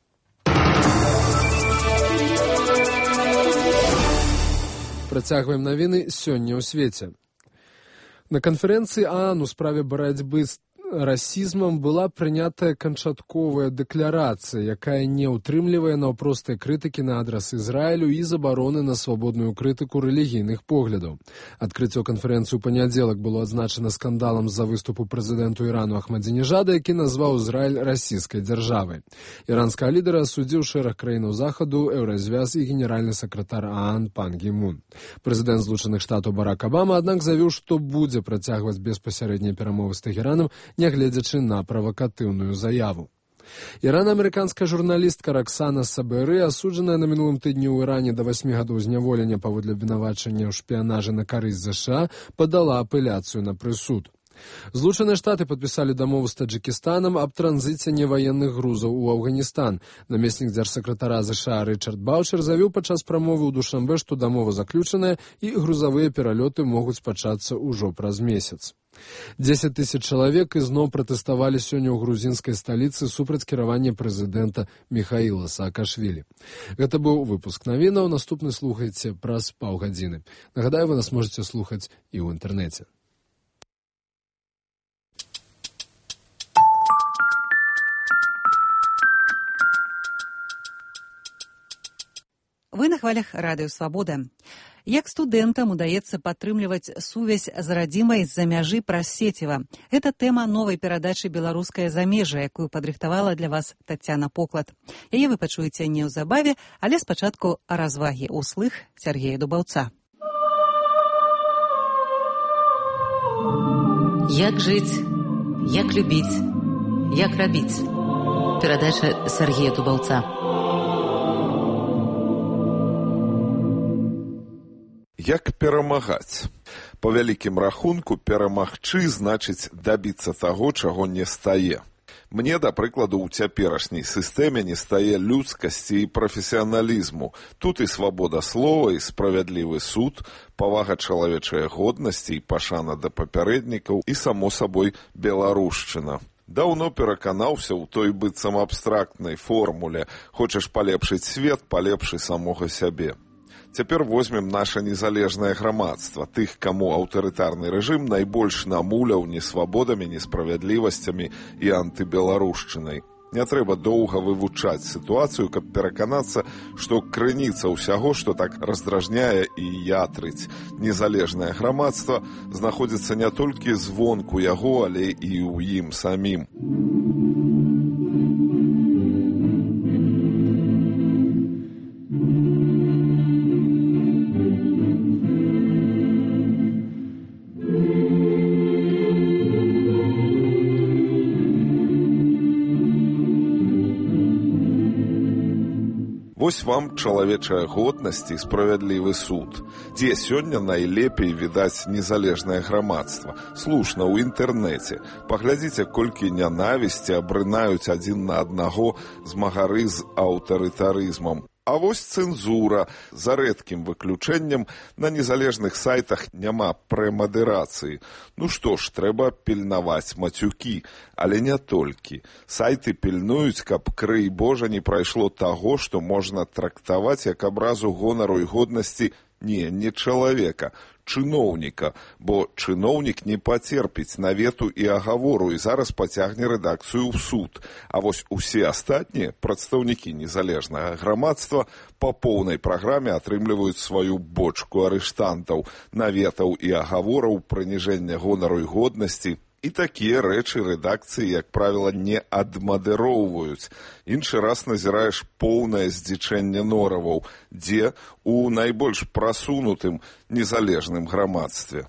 Працягваем навіны сёння ў свеце. На канферэнцыі ААН у справе барацьбы з расізмам была прынятая канчатковая дэкларацыя, якая не ўтрымлівае наўпростыя крытыкі на адрас Ізраілю і забароны на свабодную крытыку рэлігійных поглядаў. Адкрыццё канферэнцыі ў панядзелак было адзначана скандалам з-за выступу прэзідэнту Ірану Ахмадзінежада, які назваў Ізраіль расійскай дзяржавай. Іранскага лідара асудзіў шэраг краінаў захаду, Еўразвяз і генеральны сакратар ААН Пан Гі Мун. Прэзідэнт Злучаных Штатаў Барак Абама, аднак, заявіў, што будзе працягваць беспасярэднія перамовы з Тэгеранам, нягледзячы на правакатыўную заяву. Ірано-амерыканская журналістка Роксана Сабэры, асуджаная на мінулым тыдні ў Іране да 8 гадоў зняволення паводле абвінавачання ў шпіянажы на карысць ЗША, падала апеляцыю на прысуд. Злучаныя Штаты падпісалі дамову з Таджыкістанам аб транзіце неваенных грузаў у Афганістан. Намеснік дзяржсакратара ЗША Рычард Баучер заявіў падчас прамовы ў Душанбе, што дамова заключаная і грузавыя пералёты могуць пачацца ўжо праз месяц. 10 000 чалавек ізноў пратэставалі сёння ў грузінскай сталіцы супраць кіравання прэзідэнта Міхаіла Саакашвілі. Гэта быў выпуск навінаў. Наступны слухайце праз паўгадзіны. Нагадаю, вы нас можете слухаць і ў інтэрнэце. Вы на хвалях радыё «Свабода». Як студэнтам удаецца падтрымліваць сувязь з радзімай з-за мяжы праз сеціва. Гэта тэма новай перадачы «Беларускае замежжа», якую падрыхтавала для вас Тацяна Поклад. Яе вы пачуеце неўзабаве, але спачатку развагі ўслых Сяргея Дубаўца. Як жыць, як любіць, як рабіць. Перадача Сяргея Дубаўца. Як перамагаць? Па вялікім рахунку, перамагчы значыць дабіцца таго, чаго не стае. Мне, да прыкладу, у цяперашняй сістэме не стае людскасці і прафесіяналізму. Тут і свабода слова, і справядлівы суд, павага чалавечай годнасці і пашана да папярэднікаў, і, само сабой, беларушчына. Даўно пераканаўся ў той быццам абстрактнай формуле. Хочаш палепшыць свет, палепшы самога сябе. Цяпер возьмем наша незалежнае грамадства, тых, каму аўтарытарны рэжым найбольш намуляў несвабодамі, несправядлівасцямі і антыбеларушчынай. Не трэба доўга вывучаць сітуацыю, каб пераканацца, што крыніца ўсяго, што так раздражняе і ятрыць незалежнае грамадства, знаходзіцца не толькі звонку яго, але і ў ім самім. Вось вам чалавечая годнасць і справядлівы суд. Дзе сёння найлепей відаць незалежнае грамадства? Слушна, ў інтэрнэце. Паглядзіце, колькі нянавісці абрынаюць адзін на аднаго змагары з аўтарытарызмам. А вось цэнзура. За рэдкім выключэннем на незалежных сайтах няма прэмадэрацыі. Ну што ж, трэба пільнаваць мацюкі. Але не толькі. Сайты пільнуюць, каб, крый Божа, не прайшло таго, што можна трактаваць як абразу гонару і годнасці не чалавека, чыноўніка, бо чыноўнік не пацерпіць навету і агавору і зараз пацягне рэдакцыю ў суд. А вось усе астатнія прадстаўнікі незалежнага грамадства па поўнай праграме атрымліваюць сваю бочку арыштантаў, наветаў і агавораў, прыніжэння гонару і годнасці. І такія рэчы рэдакцыі, як правіла, не адмадыроўваюць. Іншы раз назіраеш поўнае здзічэнне нораваў, дзе у найбольш прасунутым незалежным грамадстве.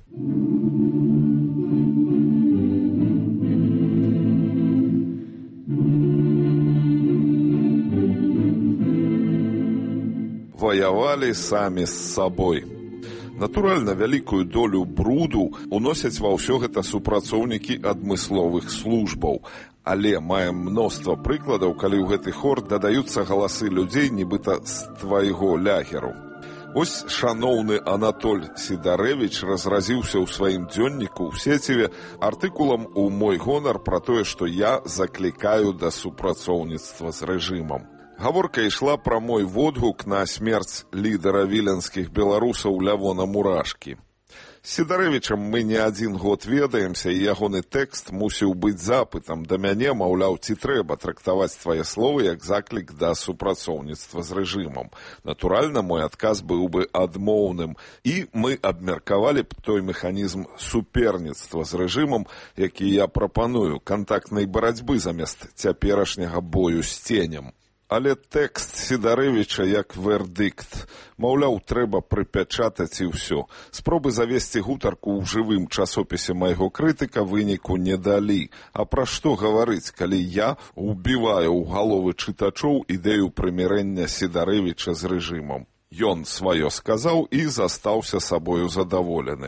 Ваявалі самі з сабой. Натуральна, вялікую долю бруду уносяць ва ўсё гэта супрацоўнікі адмысловых службаў. Але маем мноства прыкладаў, калі ў гэты хор дадаюцца галасы людзей, нібыта з твайго лягеру. Вось шаноўны Анатоль Сідарэвіч разразіўся ў сваім дзённіку ў сеціве артыкулам у мой гонар пра тое, што я заклікаю да супрацоўніцтва з рэжымам. Гаворка ішла пра мой водгук на смерць лідара віленскіх беларусаў Лявона Мурашкі. З Сідарэвічам мы не адзін год ведаемся, і ягоны тэкст мусіў быць запытам да мяне, маўляў, ці трэба трактаваць твае словы як заклік да супрацоўніцтва з рэжымам. Натуральна, мой адказ быў бы адмоўным, і мы абмеркавалі б той механізм суперніцтва з рэжымам, які я прапаную, кантактнай барацьбы замест цяперашняга бою з ценем. Але тэкст Сідарэвіча як вердыкт. Маўляў, трэба прыпячатаць і ўсё. Спробы завесці гутарку ў жывым часопісе майго крытыка выніку не далі. А пра што гаварыць, калі я убіваю ў галовы чытачоў ідэю прымірэння Сідарэвіча з рэжымам? Ён сваё сказаў і застаўся сабою задаволены.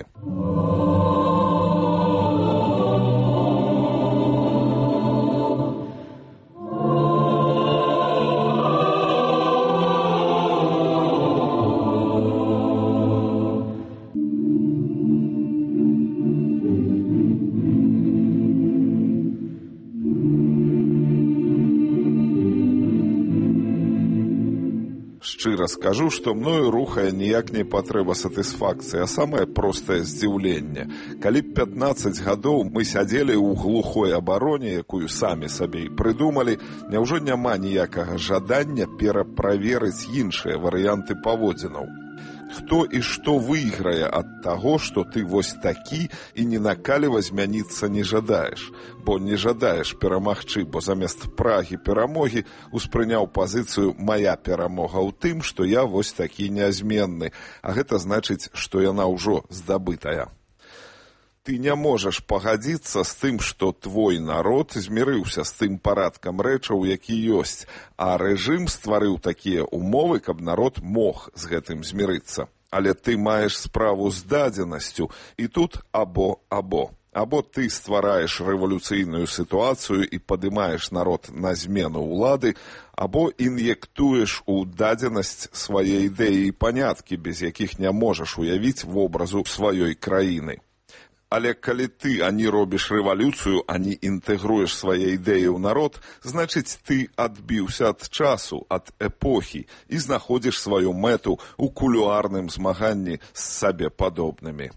Шчыра скажу, што мною рухае ніяк не патрэба сатысфакцыі, а самае простае здзіўленне. Калі 15 гадоў мы сядзелі ў глухой абароне, якую самі сабе і прыдумалі, няўжо няма ніякага жадання пераправерыць іншыя варыянты паводзінаў? Хто і што выйграе ад таго, што ты вось такі і ні на каліва змяніцца не жадаеш? Бо не жадаеш перамагчы, бо замест прагі перамогі успрыняў пазіцыю «мая перамога ў тым, што я вось такі нязменны», а гэта значыць, што яна ўжо здабытая. Ты не можаш пагадзіцца з тым, што твой народ змірыўся з тым парадкам рэчаў, які ёсць, а рэжым стварыў такія ўмовы, каб народ мог з гэтым змірыцца. Але ты маеш справу з дадзенасцю, і тут або-або. Або ты ствараеш рэвалюцыйную сітуацыю і падымаеш народ на змену ўлады, або ін'ектуеш у дадзенасць свае ідэі і паняткі, без якіх не можаш уявіць вобразу сваёй краіны. Але калі ты ані робіш рэвалюцыю, ані інтэгруеш свае ідэі ў народ, значыць, ты адбіўся ад часу, ад эпохі і знаходзіш сваю мэту ў кулуарным змаганні з сабе падобнымі.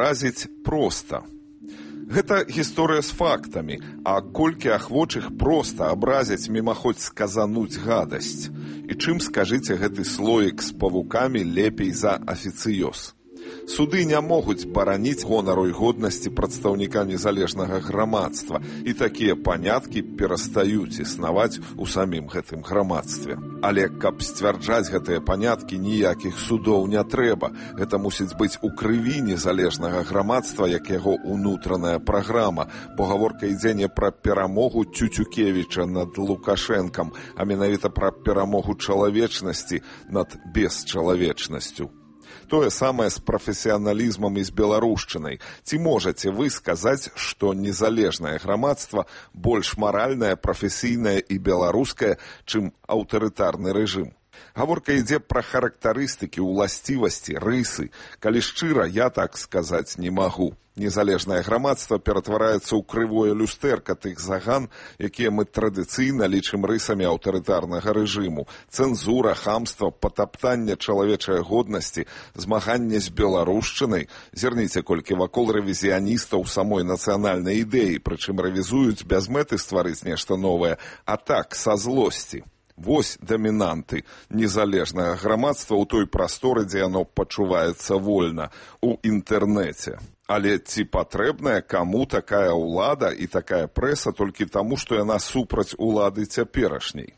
абразіць проста. Гэта гісторыя з фактамі, а колькі ахвочых проста абразіць мімаходзь сказануць гадасць. І чым, скажыце, гэты слоік з павукамі лепей за афіцыёз? Суды не могуць бараніць гонару і годнасці прадстаўніка незалежнага грамадства, і такія паняткі перастаюць існаваць у самім гэтым грамадстве. Але каб сцвярджаць гэтыя паняткі, ніякіх судоў не трэба. Гэта мусіць быць у крыві незалежнага грамадства, як яго ўнутраная праграма, бо гаворка ідзе не пра перамогу Тютюкевіча над Лукашэнкам, а менавіта пра перамогу чалавечнасці над бесчалавечнасцю. Тое самае з прафесіяналізмам і з беларушчынай. Ці можаце вы сказаць, што незалежнае грамадства больш маральнае, прафесійнае і беларускае, чым аўтарытарны рэжым? Гаворка ідзе пра характарыстыкі, уласцівасці, рысы. Калі шчыра, я так сказаць не магу. Незалежнае грамадства ператвараецца ў крывое люстэрка тых заган, якія мы традыцыйна лічым рысамі аўтарытарнага рэжыму. Цэнзура, хамства, патаптанне чалавечай годнасці, змаганне з беларушчынай. Зірніце, колькі вакол рэвізіяністаў самой нацыянальнай ідэі, прычым рэвізуюць без мэты стварыць нешта новае, а так, са злосці. Вось дамінанты незалежнага грамадства ў той прасторы, дзе яно пачуваецца вольна, у інтэрнэце. Але ці патрэбная каму такая ўлада і такая прэса толькі таму, што яна супраць улады цяперашняй?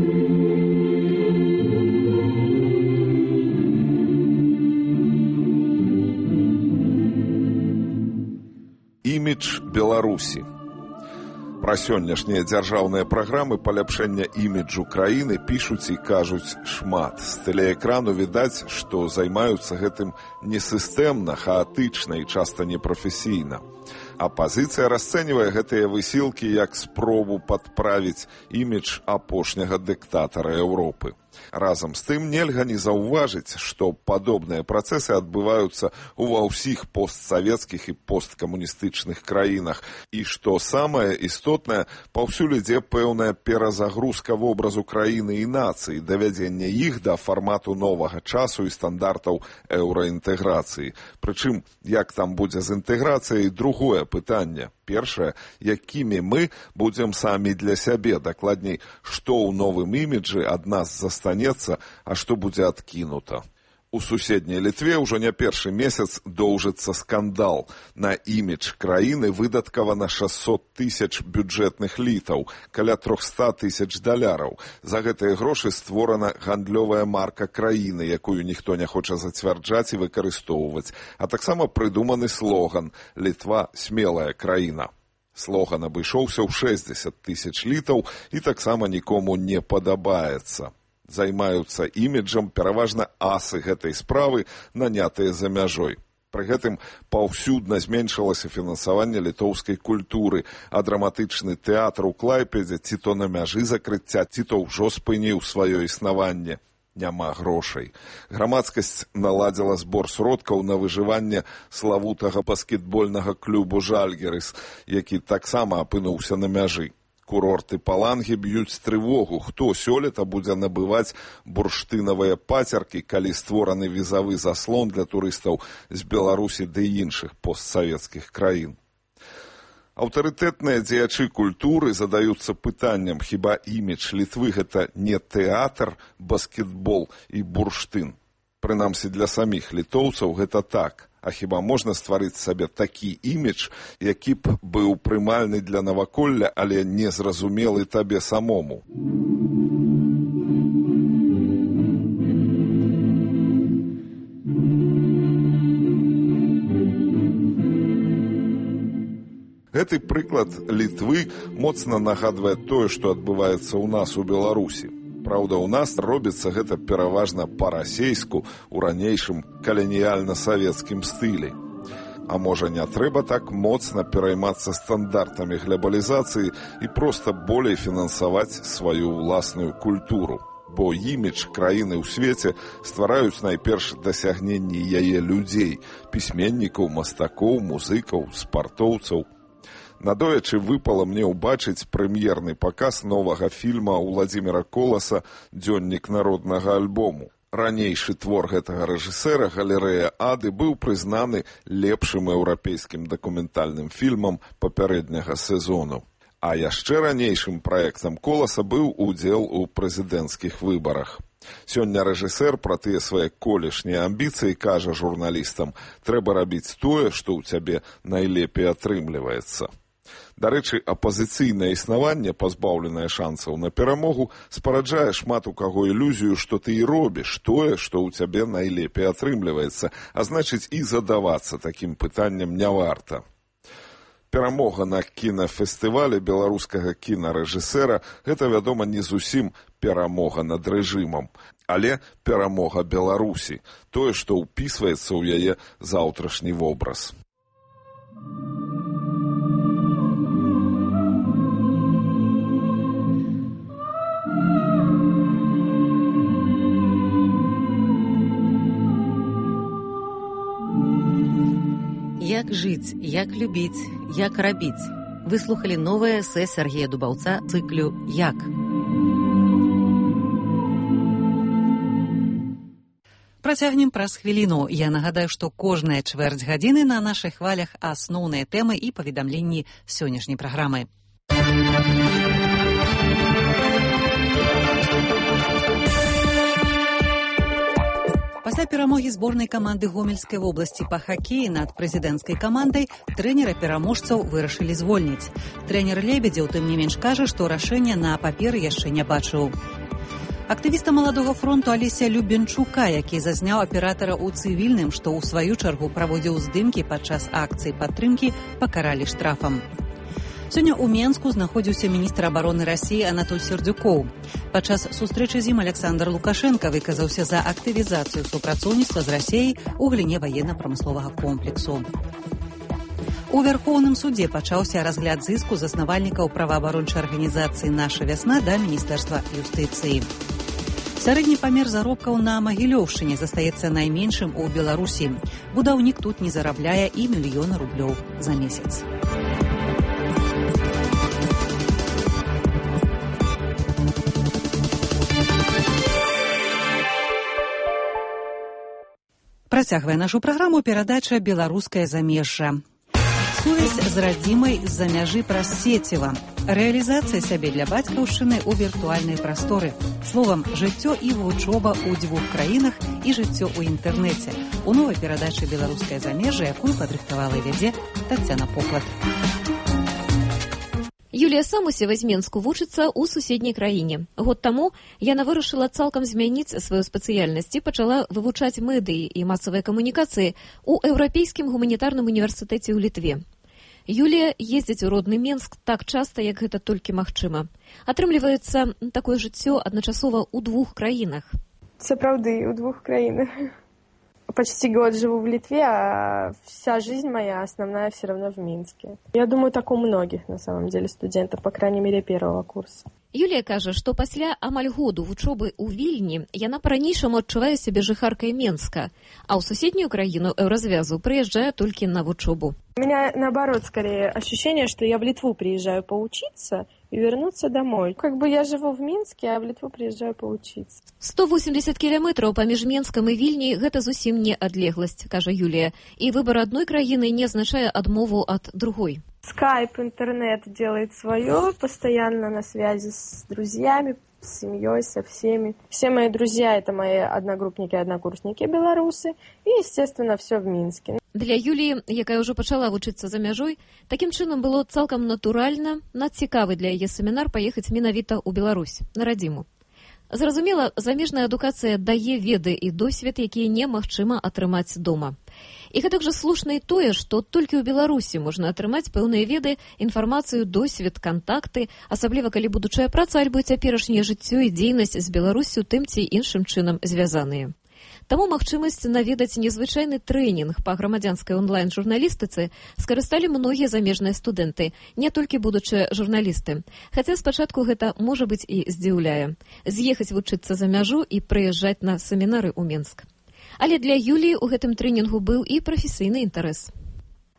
Імідж Беларусі. Пра сённяшнія дзяржаўныя праграмы паляпшэння іміджу краіны пішуць і кажуць шмат. З тэлеэкрану відаць, што займаюцца гэтым несістэмна, хаатычна і часта непрафесійна. Апазіцыя расцэньвае гэтыя высілкі як спробу падправіць імідж апошняга дыктатара Еўропы. Разам з тым нельга не заўважыць, што падобныя працэсы адбываюцца ва ўсіх постсавецкіх і посткамуністычных краінах, і што самае істотнае, паўсюль ідзе пэўная перазагрузка вобразу краіны і нацыі, давядзенне іх да фармату новага часу і стандартаў еўраінтэграцыі. Прычым, як там будзе з інтэграцыяй, другое пытанне. Першае, якімі мы будзем самі для сябе, дакладней, што ў новым іміджы ад нас застанецца, а што будзе адкінута. У суседняй Літве ўжо не першы месяц доўжыцца скандал. На імідж краіны выдаткавана 600 000 бюджэтных літаў, каля 300 000 даляраў. За гэтыя грошы створана гандлёвая марка краіны, якую ніхто не хоча зацвярджаць і выкарыстоўваць. А таксама прыдуманы слоган «Літва – смелая краіна». Слоган абышоўся ў 60 000 літаў і таксама нікому не падабаецца. Займаюцца іміджам пераважна асы гэтай справы, нанятыя за мяжой. Пры гэтым паўсюдна зменшылася фінансаванне літоўскай культуры, а драматычны тэатр у Клайпедзе ці то на мяжы закрыцця, ці то ўжо спыніў сваё існаванне. Няма грошай. Грамадскасць наладзіла збор сродкаў на выжыванне славутага баскетбольнага клубу «Жальгерыс», які таксама апынуўся на мяжы. Курорты Палангі б'юць трывогу, хто сёлета будзе набываць бурштынавыя пацеркі, калі створаны візавы заслон для турыстаў з Беларусі ды іншых постсавецкіх краін. Аўтарытэтныя дзеячы культуры задаюцца пытаннем, хіба імідж Літвы гэта не тэатр, баскетбол і бурштын. Прынамсі для саміх літоўцаў гэта так. А хіба можна стварыць сабе такі імідж, які б быў прымальны для наваколля, але незразумелы табе самому? Гэты прыклад Літвы моцна нагадвае тое, што адбываецца ў нас у Беларусі. Праўда, у нас робіцца гэта пераважна па-расейску ў ранейшым каланіяльна-савецкім стылі. А можа, не трэба так моцна пераймацца стандартамі глобалізацыі і проста болей фінансаваць сваю ўласную культуру. Бо імідж краіны ў свеце ствараюць найперш дасягненні яе людзей, пісьменнікаў, мастакоў, музыкаў, спартоўцаў. Надоечы выпала мне ўбачыць прэм'ерны паказ новага фільма Уладзіміра Коласа «Дзённік народнага альбому». Ранейшы твор гэтага рэжысэра «Галерэя Ады» быў прызнаны лепшым еўрапейскім дакументальным фільмам папярэдняга сезону. А яшчэ ранейшым праектам «Коласа» быў удзел у прэзідэнцкіх выбарах. Сёння рэжысэр пра тыя свае колішнія амбіцыі кажа журналістам: «Трэба рабіць тое, што ў цябе найлепей атрымліваецца». Дарэчы, апазіцыйнае існаванне, пазбаўленае шансаў на перамогу, спараджае шмат у каго ілюзію, што ты і робіш тое, што ў цябе найлепей атрымліваецца, а значыць і задавацца такім пытанням не варта. Перамога на кінафестывале беларускага кінарэжысэра – гэта, вядома, не зусім перамога над рэжымам, але перамога Беларусі, тое, што ўпісваецца ў яе заўтрашні вобраз. Як жыць, як любіць, як рабіць. Вы слухалі новае эсэ Сергея Дубаўца цыклю «Як». Працягнем праз хвіліну. Я нагадаю, што кожная чвэрць гадзіны на нашых хвалях асноўныя тэмы і паведамленні сённяшняй праграмы. Пасля перамогі зборнай каманды Гомельскай вобласці па хакеі над прэзідэнцкай камандай трэнера-пераможцаў вырашылі звольніць. Трэнер Лебедзеў, тым не менш, кажа, што рашэння на паперы яшчэ не бачыў. Актывіста маладога фронту Алеся Любенчука, які зазняў аператара ў цывільным, што ў сваю чаргу праводзіў здымкі падчас акцыі падтрымкі, пакаралі штрафам. Сёння ў Менску знаходзіўся міністр абароны Расіі Анатоль Сердюкоў. Падчас сустрэчы з ім Александр Лукашенко выказаўся за актывізацыю супрацоўніцтва з Расіяй у галіне ваенна-прамысловага комплексу. У Вярхоўным судзе пачаўся разгляд зыску заснавальнікаў праваабарончай арганізацыі «Наша вясна» да Міністэрства юстыцыі. Сярэдні памер заробкаў на Магілёўшчыне застаецца найменшым у Беларусі. Будаўнік тут не зарабляе і 1 000 000 рублёў за месяц. Працягвае нашу праграму перадача «Беларускае замежжа». Сувязь з радзімай з-за мяжы праз сеціва. Рэалізацыя сябе для бацькаўшчыны ў віртуальнай прасторы. Словам, жыццё і вучоба ў 2 краінах і жыццё ў інтэрнэце. У новай перадачы «Беларускае замежжа», якую падрыхтавала і вядзе Таццяна Поклад. Юлія Самусева з Менску вучыцца ў суседняй краіне. Год таму яна вырашыла цалкам змяніць сваю спецыяльнасць і пачала вывучаць медыі і масавыя камунікацыі ў Еўрапейскім гуманітарным універсітэце ў Літве. Юлія ездзіць у родны Менск так часта, як гэта толькі магчыма. Атрымліваецца такое жыццё адначасова ў 2 краінах. Сапраўды, у 2 краінах. Почти год живу в Литве, а вся жизнь моя основная все равно в Минске. Я думаю, так у многих, на самом деле, студентов, по крайней мере, 1-го курса. Юлія кажа, што пасля амаль году вучобы ў Вільні яна па-ранейшаму адчувае сябе жыхаркай Менска, а ў суседнюю краіну Еўразвязу прыязджае толькі на вучобу. У меня, наоборот, скорее ощущение, что я в Литву приезжаю поучиться и вернуться домой. Как бы я живу в Минске, а в Литву приезжаю поучиться. 180 кілометраў паміж Менскам і Вільняй – гэта зусім не адлегласць, кажа Юлія. І выбор адной краіны не азначае адмову ад другой. Скайп, интернет делает свое, постоянно на связи с друзьями, с семьей, со всеми. Все мои друзья – это мои одногруппники, однокурсники белорусы. И, естественно, все в Минске. Для Юлії, якая ўжо пачала вучыцца за мяжой, такім чынам было цалкам натуральна, надцікавы для яе семінар паехаць менавіта ў Беларусь, на радзіму. Зразумела, замежная адукацыя дае веды і досвед, якія немагчыма атрымаць дома. І гэтак жа слушна і тое, што толькі ў Беларусі можна атрымаць пэўныя веды, інфармацыю, досвед, кантакты, асабліва калі будучая праца альбо цяперашняе жыццё і дзейнасць з Беларуссю тым ці іншым чынам звязаныя. Таму магчымасць наведаць незвычайны трэнінг па грамадзянскай онлайн-журналістыцы скарысталі многія замежныя студэнты, не толькі будучыя журналісты. Хаця спачатку гэта, можа быць, і здзіўляе. З'ехаць вучыцца за мяжу і прыязджаць на семінары ў Менск. Але для Юліі ў гэтым трэнінгу быў і прафесійны інтарэс.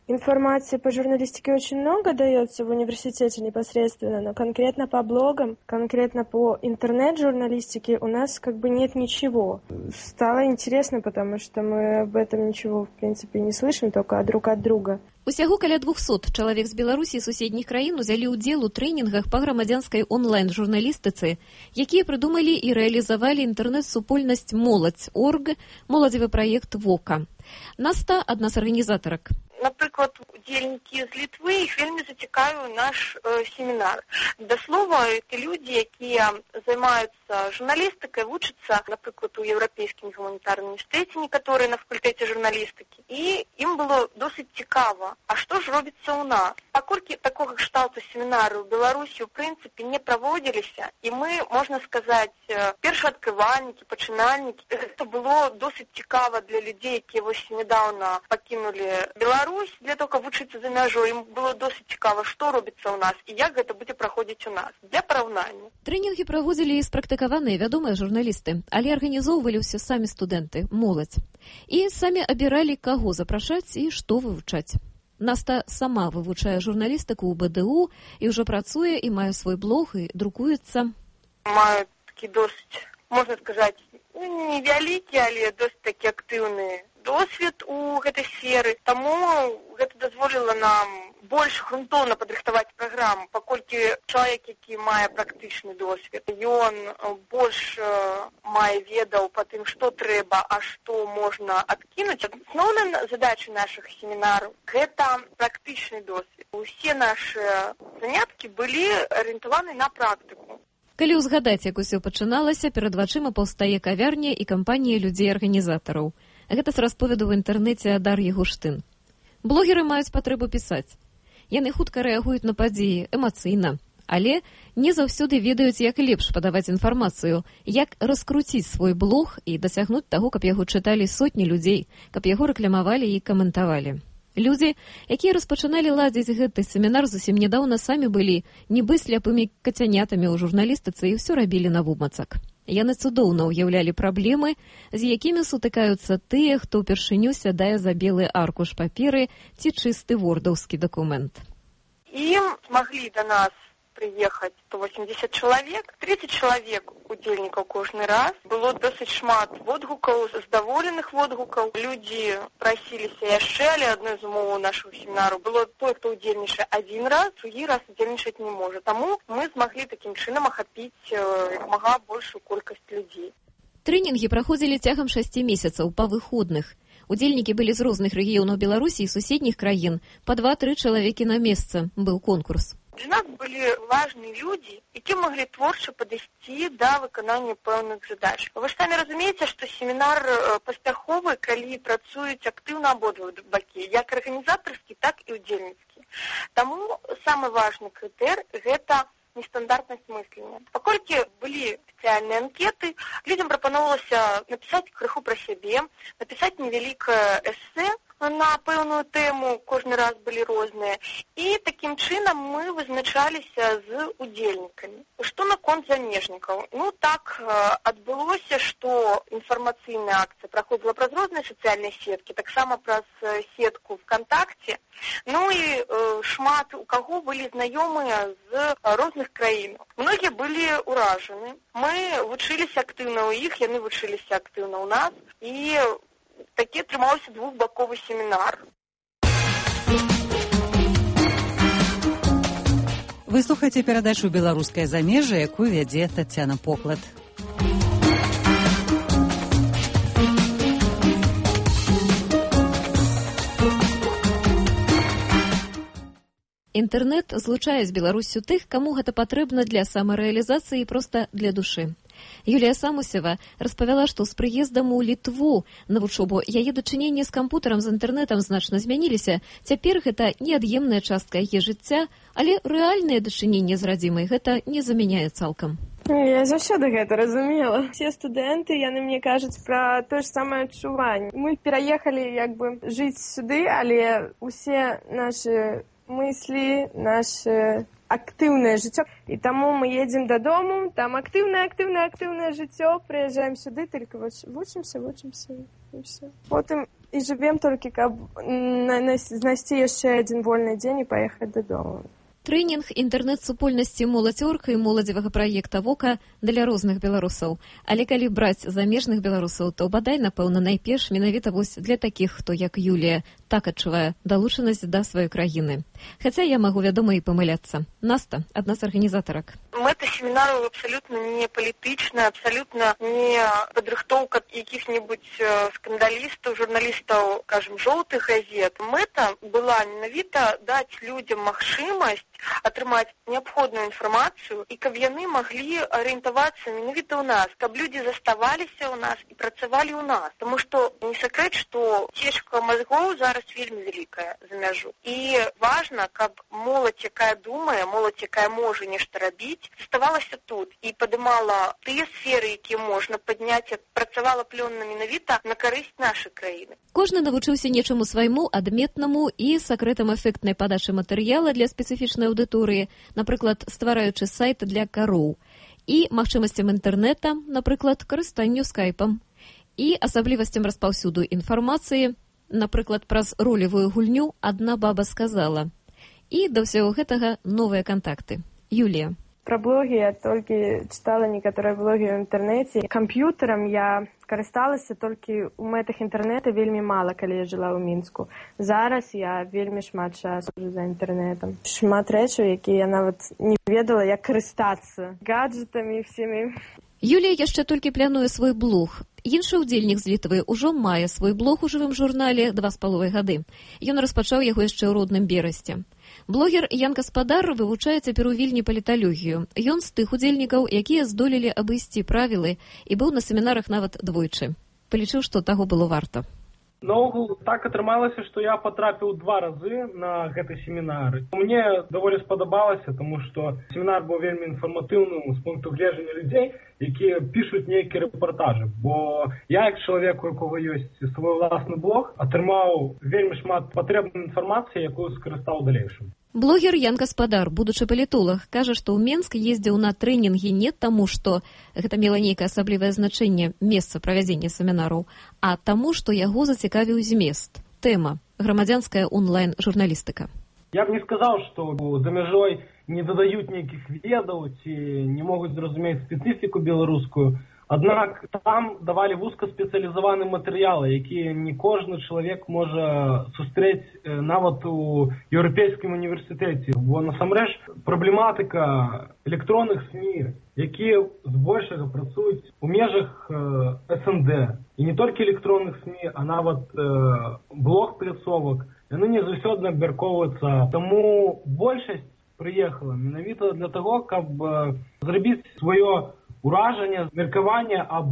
Информации по журналистике очень много дается в университете непосредственно, но конкретно по блогам, конкретно по интернет-журналистике у нас как бы нет ничего. Стало интересно, потому что мы об этом ничего, в принципе, не слышим, только друг от друга. Усяго каля 200 чалавек з Беларусі і суседніх краін узялі ўдзел у трэнінгах па грамадзянскай онлайн-журналістыцы, якія прыдумалі і рэалізавалі інтэрнэт-супольнасць «Моладзь.орг», моладзевы праект «Вока». Наста – адна з арганізатарак. Напрыклад, удзельнікі з Літвы, іх вельмі зацікавіў наш семінар. Да слова, это людзі, якія займаюцца журналістыкай, вучацца, напрыклад, у Еўрапейскім гуманітарным універсітэце, некаторыя на факультэце журналістыкі. І ім было досыць цікава, а што ж робіцца ў нас? Паколькі такога кшталту семінары ў Беларусі, у прынцыпе, не праводзіліся, і мы, можна сказаць, першаадкрывальнікі, пачынальнікі, гэта было досыць цікава для людзей, якія вось нядаўна пакінулі Беларусь для того, каб вучыцца за мяжой. Ім было досыць цікава, што робіцца ў нас і як гэта будзе праходзіць у нас. Для параўнання. Трэнінгі праводзілі і спрактыкаваныя вядомыя журналісты, але арганізоўвалі ўсе самі студэнты, моладзь. І самі абіралі, каго запрашаць і што вывучаць. Наста сама вывучае журналістыку ў БДУ і ўжо працуе і мае свой блог і друкуецца. Маю такі досыць, можна сказаць, невялікі, але досыць такі актыўны досвед у гэтай сферы. Таму гэта дазволіла нам больш грунтоўна падрыхтаваць праграму, паколькі чалавек, які мае практычны досвед, ён больш мае ведаў па тым, што трэба, а што можна адкінуць. Асноўная задача нашых семінараў – гэта практычны досвед. Усе нашы заняткі былі арыентаваны на практыку. Калі ўзгадаць, як усё пачыналася, перад вачыма паўстае кавярня і кампанія людзей-арганізатараў. Гэта з расповеду ў інтэрнэце Дар'і Гуштын. Блогеры маюць патрэбу пісаць. Яны хутка рэагуюць на падзеі, эмацыйна, але не заўсёды ведаюць, як лепш падаваць інфармацыю, як раскруціць свой блог і дасягнуць таго, каб яго чыталі сотні людзей, каб яго рэкламавалі і каментавалі. Людзі, якія распачыналі ладзіць гэты семінар зусім нядаўна, самі былі нібы сляпымі кацянятамі ў журналістыцы і ўсё рабілі навумацак. Яны цудоўна ўяўлялі праблемы, з якімі сутыкаюцца тыя, хто ўпершыню сядае за белы аркуш паперы ці чысты вордаўскі дакумент. Ім змаглі да нас прыехаць 180 чалавек, 30 чалавек удзельнікаў кожны раз. Было досыць шмат водгукаў, здаволеных водгукаў. Людзі прасіліся яшчэ, але адной з умоваў нашого семінару было той, хто удзельнічае адзін раз, другі раз удзельнічаць не можа. Таму мы змаглі такім чынам ахапіць як мага большую колькасць людзей. Трэнінгі праходзілі цягам 6 месяцаў па выходных. Удзельнікі былі з розных рэгіёнаў Беларусі і суседніх краін. Па 2-3 чалавекі на месца быў конкурс. Для нас былі важныя людзі, які маглі творча падысці да выканання пэўных задач. Вы ж самі разумееце, што семінар паспяховы, калі працуюць актыўна абодва бакі, як арганізатарскі, так і удзельніцкі. Таму самы важны крытэр – гэта нестандартнасць мыслення. Паколькі былі спецыяльныя анкеты, людзям прапаноўвалася напісаць крыху пра сябе, напісаць невялікае эсэ на пэўную тэму, кожны раз былі розныя. І такім чынам мы вызначаліся з удзельнікамі. Што наконт замежнікаў? Ну, так адбылося, што інфармацыйная акцыя праходзіла праз розныя сацыяльныя сеткі, таксама праз сетку ВКонтакце. Ну і шмат у каго былі знаёмыя з розных краін. Многія былі ўражаны. Мы вучыліся актыўна ў іх, яны вучыліся актыўна ў нас. І такі атрымаўся двухбаковы семінар. Вы слухаеце перадачу «Беларускае замежжа», якую вядзе Тацяна Поклад. Інтэрнэт злучае з Беларуссю тых, каму гэта патрэбна для самарэалізацыі і проста для душы. Юлія Самусева распавяла, што з прыездам у Літву на вучобу яе дачыненні з кампутарам, з інтэрнэтам значна змяніліся. Цяпер гэта неад'емная частка яе жыцця, але рэальнае дачыненне з радзімай гэта не замяняе цалкам. Я заўсёды гэта разумела. Все студэнты, яны мне кажуць пра тое ж самае адчуванне. Мы пераехалі як бы жыць сюды, але усе нашы мыслі, наше актыўнае жыццё. І таму мы едзем дадому, там актыўнае жыццё, прыязджаем сюды, толькі вучымся, і все. Потым І жывем толькі, каб знайсці яшчэ адзін вольны дзень і паехаць дадому. Трэнінг інтэрнэт-супольнасці «Моладзь.орг» і моладзевага праекта «Вока» для розных беларусаў. Але калі браць замежных беларусаў, то бадай, напэўна, найперш менавіта вось для такіх, хто, як Юлія, так адчувае далучанасць да сваёй краіны. Хаця я магу, вядома, і памыляцца. Наста, адна з арганізатарак. Мэта семінару абсалютна не палітычная, абсалютна не падрыхтоўка якіх-небудзь скандалістаў, журналістаў, кажам, жоўтых газет. Мэта была менавіта даць людзям магчымасць атрымаць неабходную інфармацыю і каб яны маглі арыентавацца менавіта ў нас, каб людзі заставаліся ў нас і працавалі ў нас. Таму што не сакрэт, што цечка мазгоў зараз вельмі вялікая за мяжу. І важна, каб моладзь, якая думае, моладзь, якая можа нешта рабіць, заставалася тут і падымала тыя сферы, якія можна падняць, працавала плённа менавіта на карысць нашай краіны. Кожны навучыўся нечаму свайму, адметнаму і сакрэтам эфектнай падачы матэрыяла для спецыфічнай аўдыторыі, напрыклад, ствараючы сайт для кароў, і магчымасцям інтэрнэта, напрыклад, карыстанню скайпам, і асаблівасцям распаўсюду інфармацыі, напрыклад, праз ролевую гульню «Адна баба сказала». І да ўсяго гэтага новыя кантакты. Юлія. Пра блогі я толькі чытала некаторыя блогі ў інтэрнэце. Камп'ютарам я карысталася толькі ў мэтах інтэрнэта вельмі мала, калі я жыла ў Мінску. Зараз я вельмі шмат часу за інтэрнэтам. Шмат рэчаў, якія я нават не ведала, як карыстацца гаджетамі всімі. Юлія яшчэ толькі плануе свой блог. Іншы ўдзельнік з Літвы ўжо мае свой блог у жывым журнале 2,5 гады. Ён распачаў яго яшчэ ў родным Берасці. Блогер Ян Гаспадар вывучае цяпер у Вільні паліталогію. Ён з тых удзельнікаў, якія здолелі абысці правілы і быў на семінарах нават двойчы. Палічыў, што таго было варта. Наогул так атрымалася, што я патрапіў 2 разы на гэты семінар. Мне даволі спадабалася, тому што семінар быў вельмі інфарматыўным з пункту гледжання людзей, якія пішуць нейкія рэпартажы. Бо я, як чалавек, у якога ёсць свой уласны блог, атрымаў вельмі шмат патрэбнай інфармацыі, якую скарыстаў далейшым. Блогер Ян Гаспадар, будучы палітолог, кажа, што ў Менск ездзіў на трэнінгі не таму, што гэта мела нейкае асаблівае значэнне месца правядзення семінараў, а таму, што яго зацікавіў змест. Тэма – грамадзянская онлайн-журналістыка. Я б не сказаў, што за мяжой не дадаюць нейкіх ведаў ці не могуць зразумець спецыфіку беларускую. Аднак там давалі вузкаспецыялізаваны матэрыялы, якія не кожны чалавек можа сустрэць нават у еўрапейскім універсітэце. Бо насамрэч праблематыка электронных СМІ, якія збольшага працуюць у межах СНД. І не толькі электронных СМІ, а нават блог-пляцовак, яны не заўсёды абмяркоўваюцца. Таму большасць прыехала менавіта для таго, каб зрабіць сваё уражанне, меркаванне аб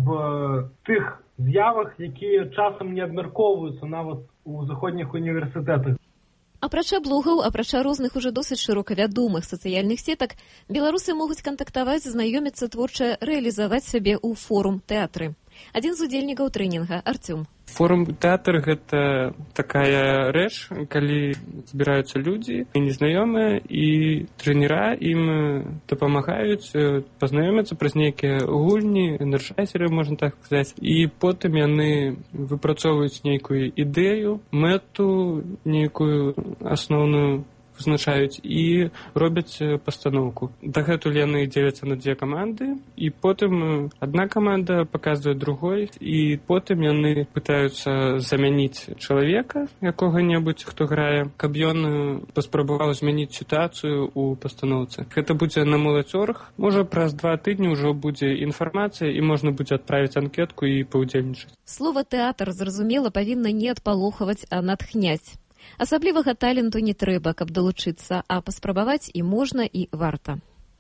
тых з'явах, якія часам не абмяркоўваюцца нават у заходніх універсітэтах. Апрача блогаў, апрача розных уже досыць шырока вядомых сацыяльных сетак, беларусы могуць кантактаваць, знаёміцца творча, рэалізаваць сябе ў форум-тэатры. Адзін з удзельнікаў трэнінга – Артём. Форум-тэатр – гэта такая рэч, калі збіраюцца людзі, незнаёмыя, і трэнера ім дапамагаюць пазнаёміцца праз нейкія гульні, энерджайзеры, можна так сказаць, і потым яны выпрацоўваюць нейкую ідэю, мэту, нейкую асноўную вызначаюць і робяць пастаноўку. Дагэтуль яны дзеляцца на 2 каманды, і потым адна каманда паказвае другой, і потым яны пытаюцца замяніць чалавека, якога-небудзь, хто грае, каб ён паспрабаваў змяніць сітуацыю ў пастаноўцы. Гэта будзе на Моладзь.орг. Можа, праз 2 тыдні ўжо будзе інфармацыя, і можна будзе адправіць анкетку і паўдзельнічаць. Слова «тэатр», зразумела, павінна не адпалохаваць, а натхняць. Асаблівага таленту не трэба, каб далучыцца, а паспрабаваць і можна, і варта.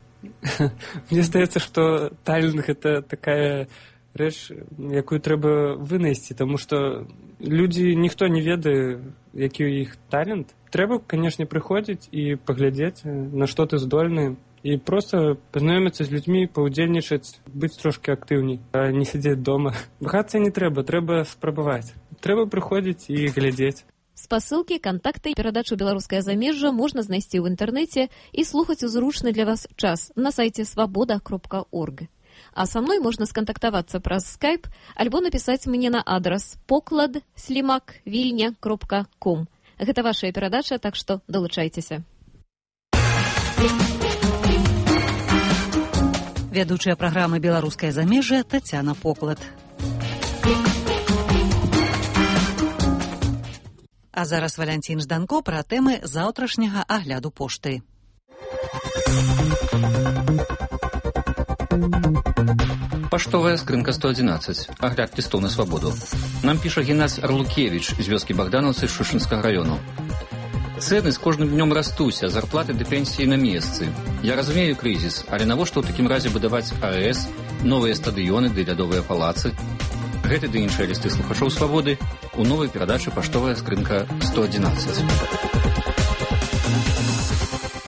Мне здаецца, што талент – гэта такая рэч, якую трэба вынайсці, таму што людзі, ніхто не ведае, які ў іх талент. Трэба, канешне, прыходзіць і паглядзець, на што ты здольны, і проста пазнаёміцца з людзьмі, паўдзельнічаць, быць трошкі актыўней, а не сядзець дома. Вагацца не трэба, трэба спрабаваць. Трэба прыходзіць і глядзець. Спасылкі, кантакты і перадачу «Беларускае замежжа» можна знайсці ў інтэрнэце і слухаць у зручны для вас час на сайце свабода.орг. А со мной можно сконтактавацца праз скайп альбо напісаць мне на адрас poklad@vilnya.com. Гэта вашая перадача, так што далучайцеся. Вядучая праграмы «Беларускае замежжа» Тацяна Поклад. А зараз Валянцін Жданко пра тэмы заўтрашняга агляду пошты. Паштовая скрынка 111. Агляд лістоў на свабоду. Нам піша Геннадзь Арлукевіч з вёскі Богдановцы Шушынскага раёну. Цэны з кожным днём растуць, а зарплаты ды пенсіі на месцы. Я разумею крызіс, але навошта ў такім разе будаваць АЭС, новыя стадыёны ды лядовыя палацы? Гэты ды іншыя лісты слухачоў свабоды ў новай перадачы «Паштовая скрынка 111».